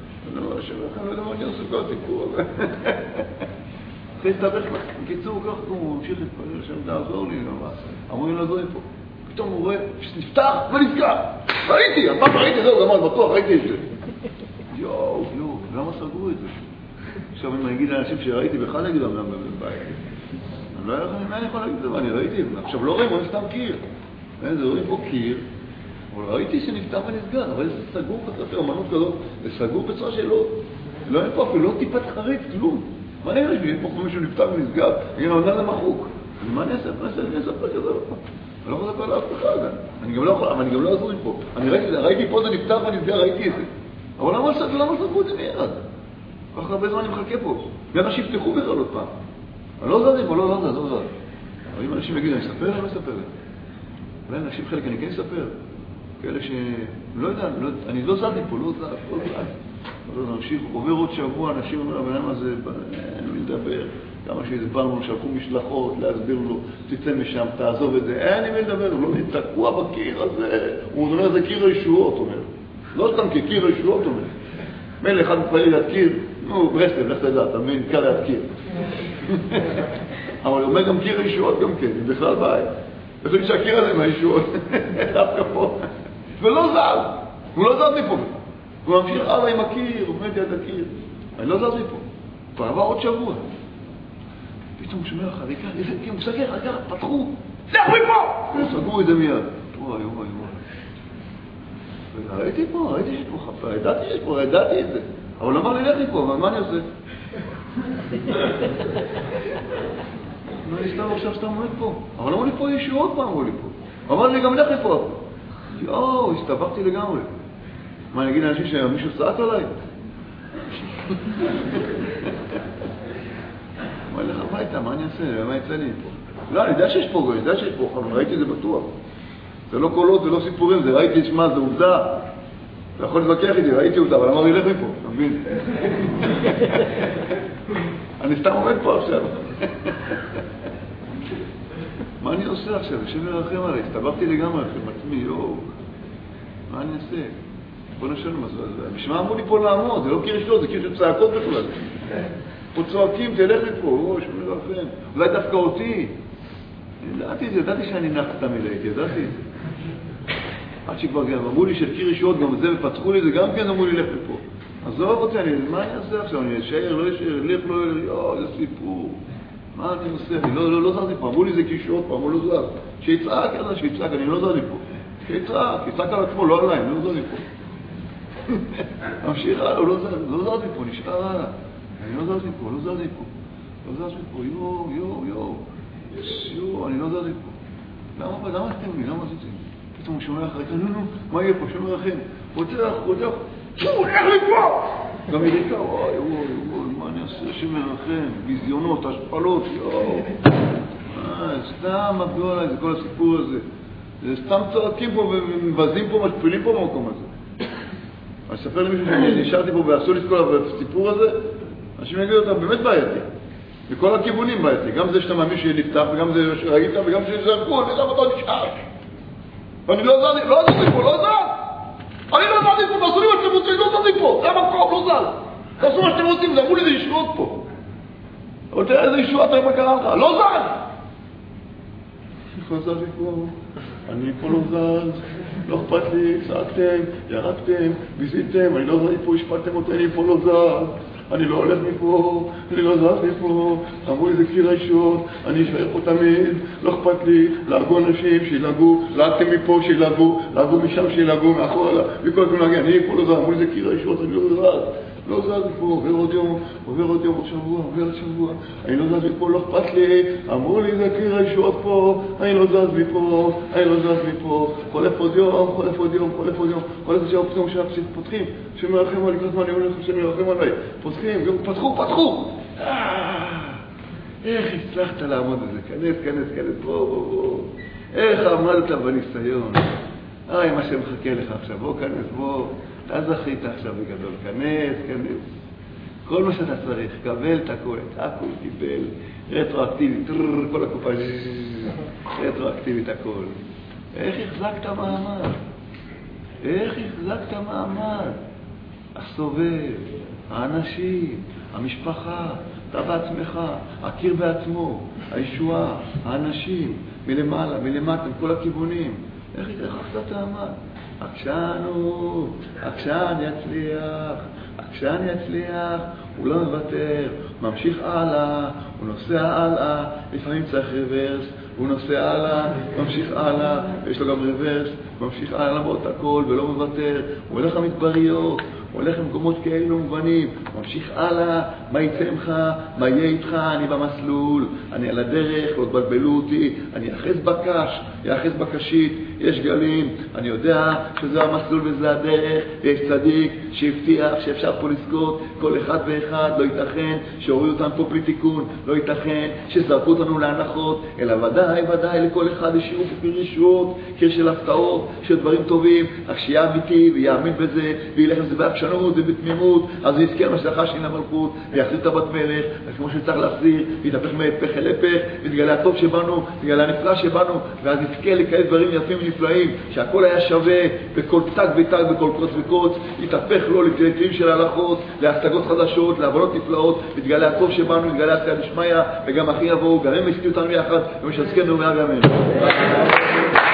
לא יודע מה אני עושה פה, תיקור. אחרי הסתבך לך, בקיצור, ככה הוא ממשיך להתפלל, השם תעזור לי, אמרו לי לא זוז פה. פתאום הוא רואה שנפתח ונסגר. ראיתי, הפעם ראיתי, זהו, גמר, בטוח, ראיתי את זה. יואו, למה סגרו את זה? עכשיו אני אגיד לאנשים שראיתי, בכלל אגיד להם למה בבית. אני לא יודע מה אני יכול להגיד את זה, אני ראיתי. עכשיו לא רואים, רואים סתם קיר. זה רואים פה קיר, אבל ראיתי שנפתח ונסגר, אבל זה סגור כזאת, אמנות כזאת, זה סגור בצורה שלא, לא אין פה אפילו, לא טיפת חריץ, כלום. מה אני חושב, יש פה מישהו נפתח ונסגר, הנה, עונה למחוק. מה אני אספר כזה לא פה? אני לא יכול לספר לאף אחד, אני גם לא יכול, אבל אני גם לא אעזור פה. אני ראיתי פה זה נפתח ונסגר, ראיתי את זה. אבל למה סגרו את זה מיד? כל כך הרבה זמן אני מחכה פה. ואנשים יפתחו בכלל עוד פעם. אני לא זז פה, לא זז. אבל אם אנשים יגידו, אני אספר להם, לא אספר להם. אולי אנשים חלק, אני כן אספר. כאלה לא יודע, אני לא זז פה, לא זז. אבל אנשים, עובר עוד שבוע, אנשים אומרים, אבל למה זה, אין לי לדבר. כמה שאיזה פעם שלחו משלחות להסביר לו, תצא משם, תעזוב את זה, אין לי מי לדבר, הוא לא תקוע בקיר הזה, הוא אומר, זה קיר הישועות, אומר. לא סתם כקיר הישועות, אומר. מילא אחד מתפלל ליד קיר, נו, ברסלב, לך תדע, אתה מבין, קר ליד קיר. אבל הוא אומר גם קיר הישועות גם כן, זה בכלל בעיה. וחושב שהקיר הזה מהישועות, דווקא פה. ולא זז, הוא לא זז מפה. הוא ממשיך הלאה עם הקיר, הוא עומד ליד הקיר. אני לא זז מפה. כבר עבר עוד שבוע. פתאום הוא שומע לך, איזה קיר, הוא סגר, פתחו, לך מפה! סגרו את זה מיד. וואי. ראיתי שיש פה חפה, ידעתי את זה. אבל אמר לי, לך לי פה, אבל מה אני עושה? אני סתם עכשיו שאתה עומד פה. אבל אמרו לי פה, יש עוד פעם, אמרו לי פה. אמר לי, גם לך לי פה. הסתברתי לגמרי. מה, אני אגיד לאנשים שמישהו סעט עליי? אמר לך הביתה, מה אני אעשה? מה יצא לי פה? לא, אני יודע שיש פה, אבל ראיתי את זה בטוח. זה לא קולות, זה לא סיפורים, זה ראיתי, שמה, זה עובדה. אתה יכול להתווכח איתי, ראיתי אותה, אבל אמר לי, לך מפה, אתה מבין? אני סתם עומד פה עכשיו. מה אני עושה עכשיו? השם ירחם עליי, הסתברתי לגמרי, עם עצמי, מה אני אעשה? בוא נשאלנו, בשביל מה אמרו לי פה לעמוד? זה לא קיר שלו, זה קיר של צעקות בכלל. פה צועקים, תלך מפה, השם ירחם. אולי דווקא אותי. ידעתי שאני נח את המילה, ידעתי את זה. עד שכבר גם אמרו לי של קיר ישועות, גם זה, ופתחו לי זה גם כן, אמרו לי לך מפה. עזוב אותי, מה אני אעשה עכשיו? אני אשאר, לא אשאר, אלך, לא אלך, זה סיפור. מה אני עושה? אני לא זזתי פה, אמרו לי זה קישוט פה, אמרו לו זז. שיצעק, אני לא זזתי פה. שיצעק על עצמו, לא עליי, אני לא זזתי פה. ממשיך הלאה, הוא לא זזתי פה, נשאר הלאה. אני לא זזתי פה, לא זזתי פה, יו, אני לא זזתי פה. למה אתם לי? למה עשיתם? פתאום הוא שומע אחרי, נו, מה יהיה פה? שומע לכם. רותח, שוב, איך לי פה? גם יריקה, וואי, מה אני עושה? שמרחם, ביזיונות, השפלות, סתם עבדו עליי, זה כל הסיפור הזה. זה סתם צועקים פה ומבזים פה, משפילים פה במקום הזה. אני אספר למישהו שנשארתי פה ועשו לי את כל הסיפור הזה, אנשים יגידו אותם באמת בעייתי. בכל הכיוונים בעייתי. גם זה שאתה מאמין שנפתח, וגם זה שראית, וגם שזרקו, אני למה אתה נשאר? ואני לא זזתי פה, לא זז! אני לא זזתי פה, תעשו לי מה שאתם רוצים, לא זזתי פה, זה המקום, לא זז! תעשו מה שאתם רוצים, אמרו לי זה ישועות פה. אבל תראה איזה ישועה אתה קרה לך, לא זז! לא זזתי פה, אני פה לא זז, לא אכפת לי, צעקתם, ירקתם, ביזיתם, אני לא זזתי פה, השפלתם אותי, אני פה לא זז. אני לא הולך מפה, אני לא זז מפה, אמרו לי זה קיר הישות, אני אשאר פה תמיד, לא אכפת לי, להגו אנשים שילגו, להגתם מפה שילגו, להגו משם שילגו, מאחורה, וכל הזמן להגיד, אני פה לא זז, אמרו לי זה קיר הישות, אני לא זז מפה, עובר עוד יום, עוד שבוע, אני לא זז מפה, לא אכפת לי, אמרו לי זה קיר הישות פה, אני לא זז מפה, חולף עוד יום, חולף שעה פתאום שפותחים, שמרחם עלי, כזמן אני הולך שמרחם עלי, פתחו! איך הצלחת לעמוד בזה? כנס, בוא. איך עמדת בניסיון? מה שמחכה לך עכשיו, בוא, אתה זכית עכשיו בגדול, כנס. כל מה שאתה צריך, קבל את הכל, קיבל, רטרואקטיבית, כל הקופה, רטרואקטיבית הכל. איך החזקת מעמד? הסובב, האנשים, המשפחה, אתה בעצמך, הכיר בעצמו, הישועה, האנשים, מלמעלה, מלמטה, מכל הכיוונים. איך החזקת מעמד? עקשן יצליח, הוא לא מוותר, ממשיך הלאה, הוא נוסע הלאה, לפעמים צריך רוורס, הוא נוסע הלאה, ממשיך הלאה, ויש לו גם רוורס, ממשיך הלאה למרות הכל ולא מוותר, הוא הולך למדבריות, הוא הולך למקומות כאלו מובנים, ממשיך הלאה, מה יצא ממך, מה יהיה איתך, אני במסלול, אני על הדרך, לא תבלבלו אותי, אני יאחז בקשית, יש גלים, אני יודע שזה המסלול וזה הדרך, ויש צדיק שהבטיח שאפשר פה לזכות כל אחד ואחד, לא ייתכן שהורידו אותם פה בלי תיקון, לא ייתכן שזרקו אותנו להנחות, אלא ודאי לכל אחד ישירו פה פרישות, קיר של הפתעות, של דברים טובים, אך שיהיה אמיתי ויאמין בזה, וילך עם זה בעקשנות ובתמימות, אז הוא יזכר משלחה שני למלכות, ויחזיר את הבת מלך, כמו שצריך להחזיר, ויתהפך מהפך אל הפך, ויתגלה הטוב שבנו, ויתגלה הנפלא שבנו, ואז יזכה לכאלה דברים יפים ונפלאים, שהכל היה שווה בכל תג ותג, בכל קוץ וקוץ, יתהפך לו לתקרים של הלכות, להשגות חדשות, להבנות נפלאות, ויתגלה הטוב שבנו, ויתגלה הסייע דשמיא, וגם אחי יבואו, גם הם יסתיו אותנו יחד, ומשזכנו מהגמר.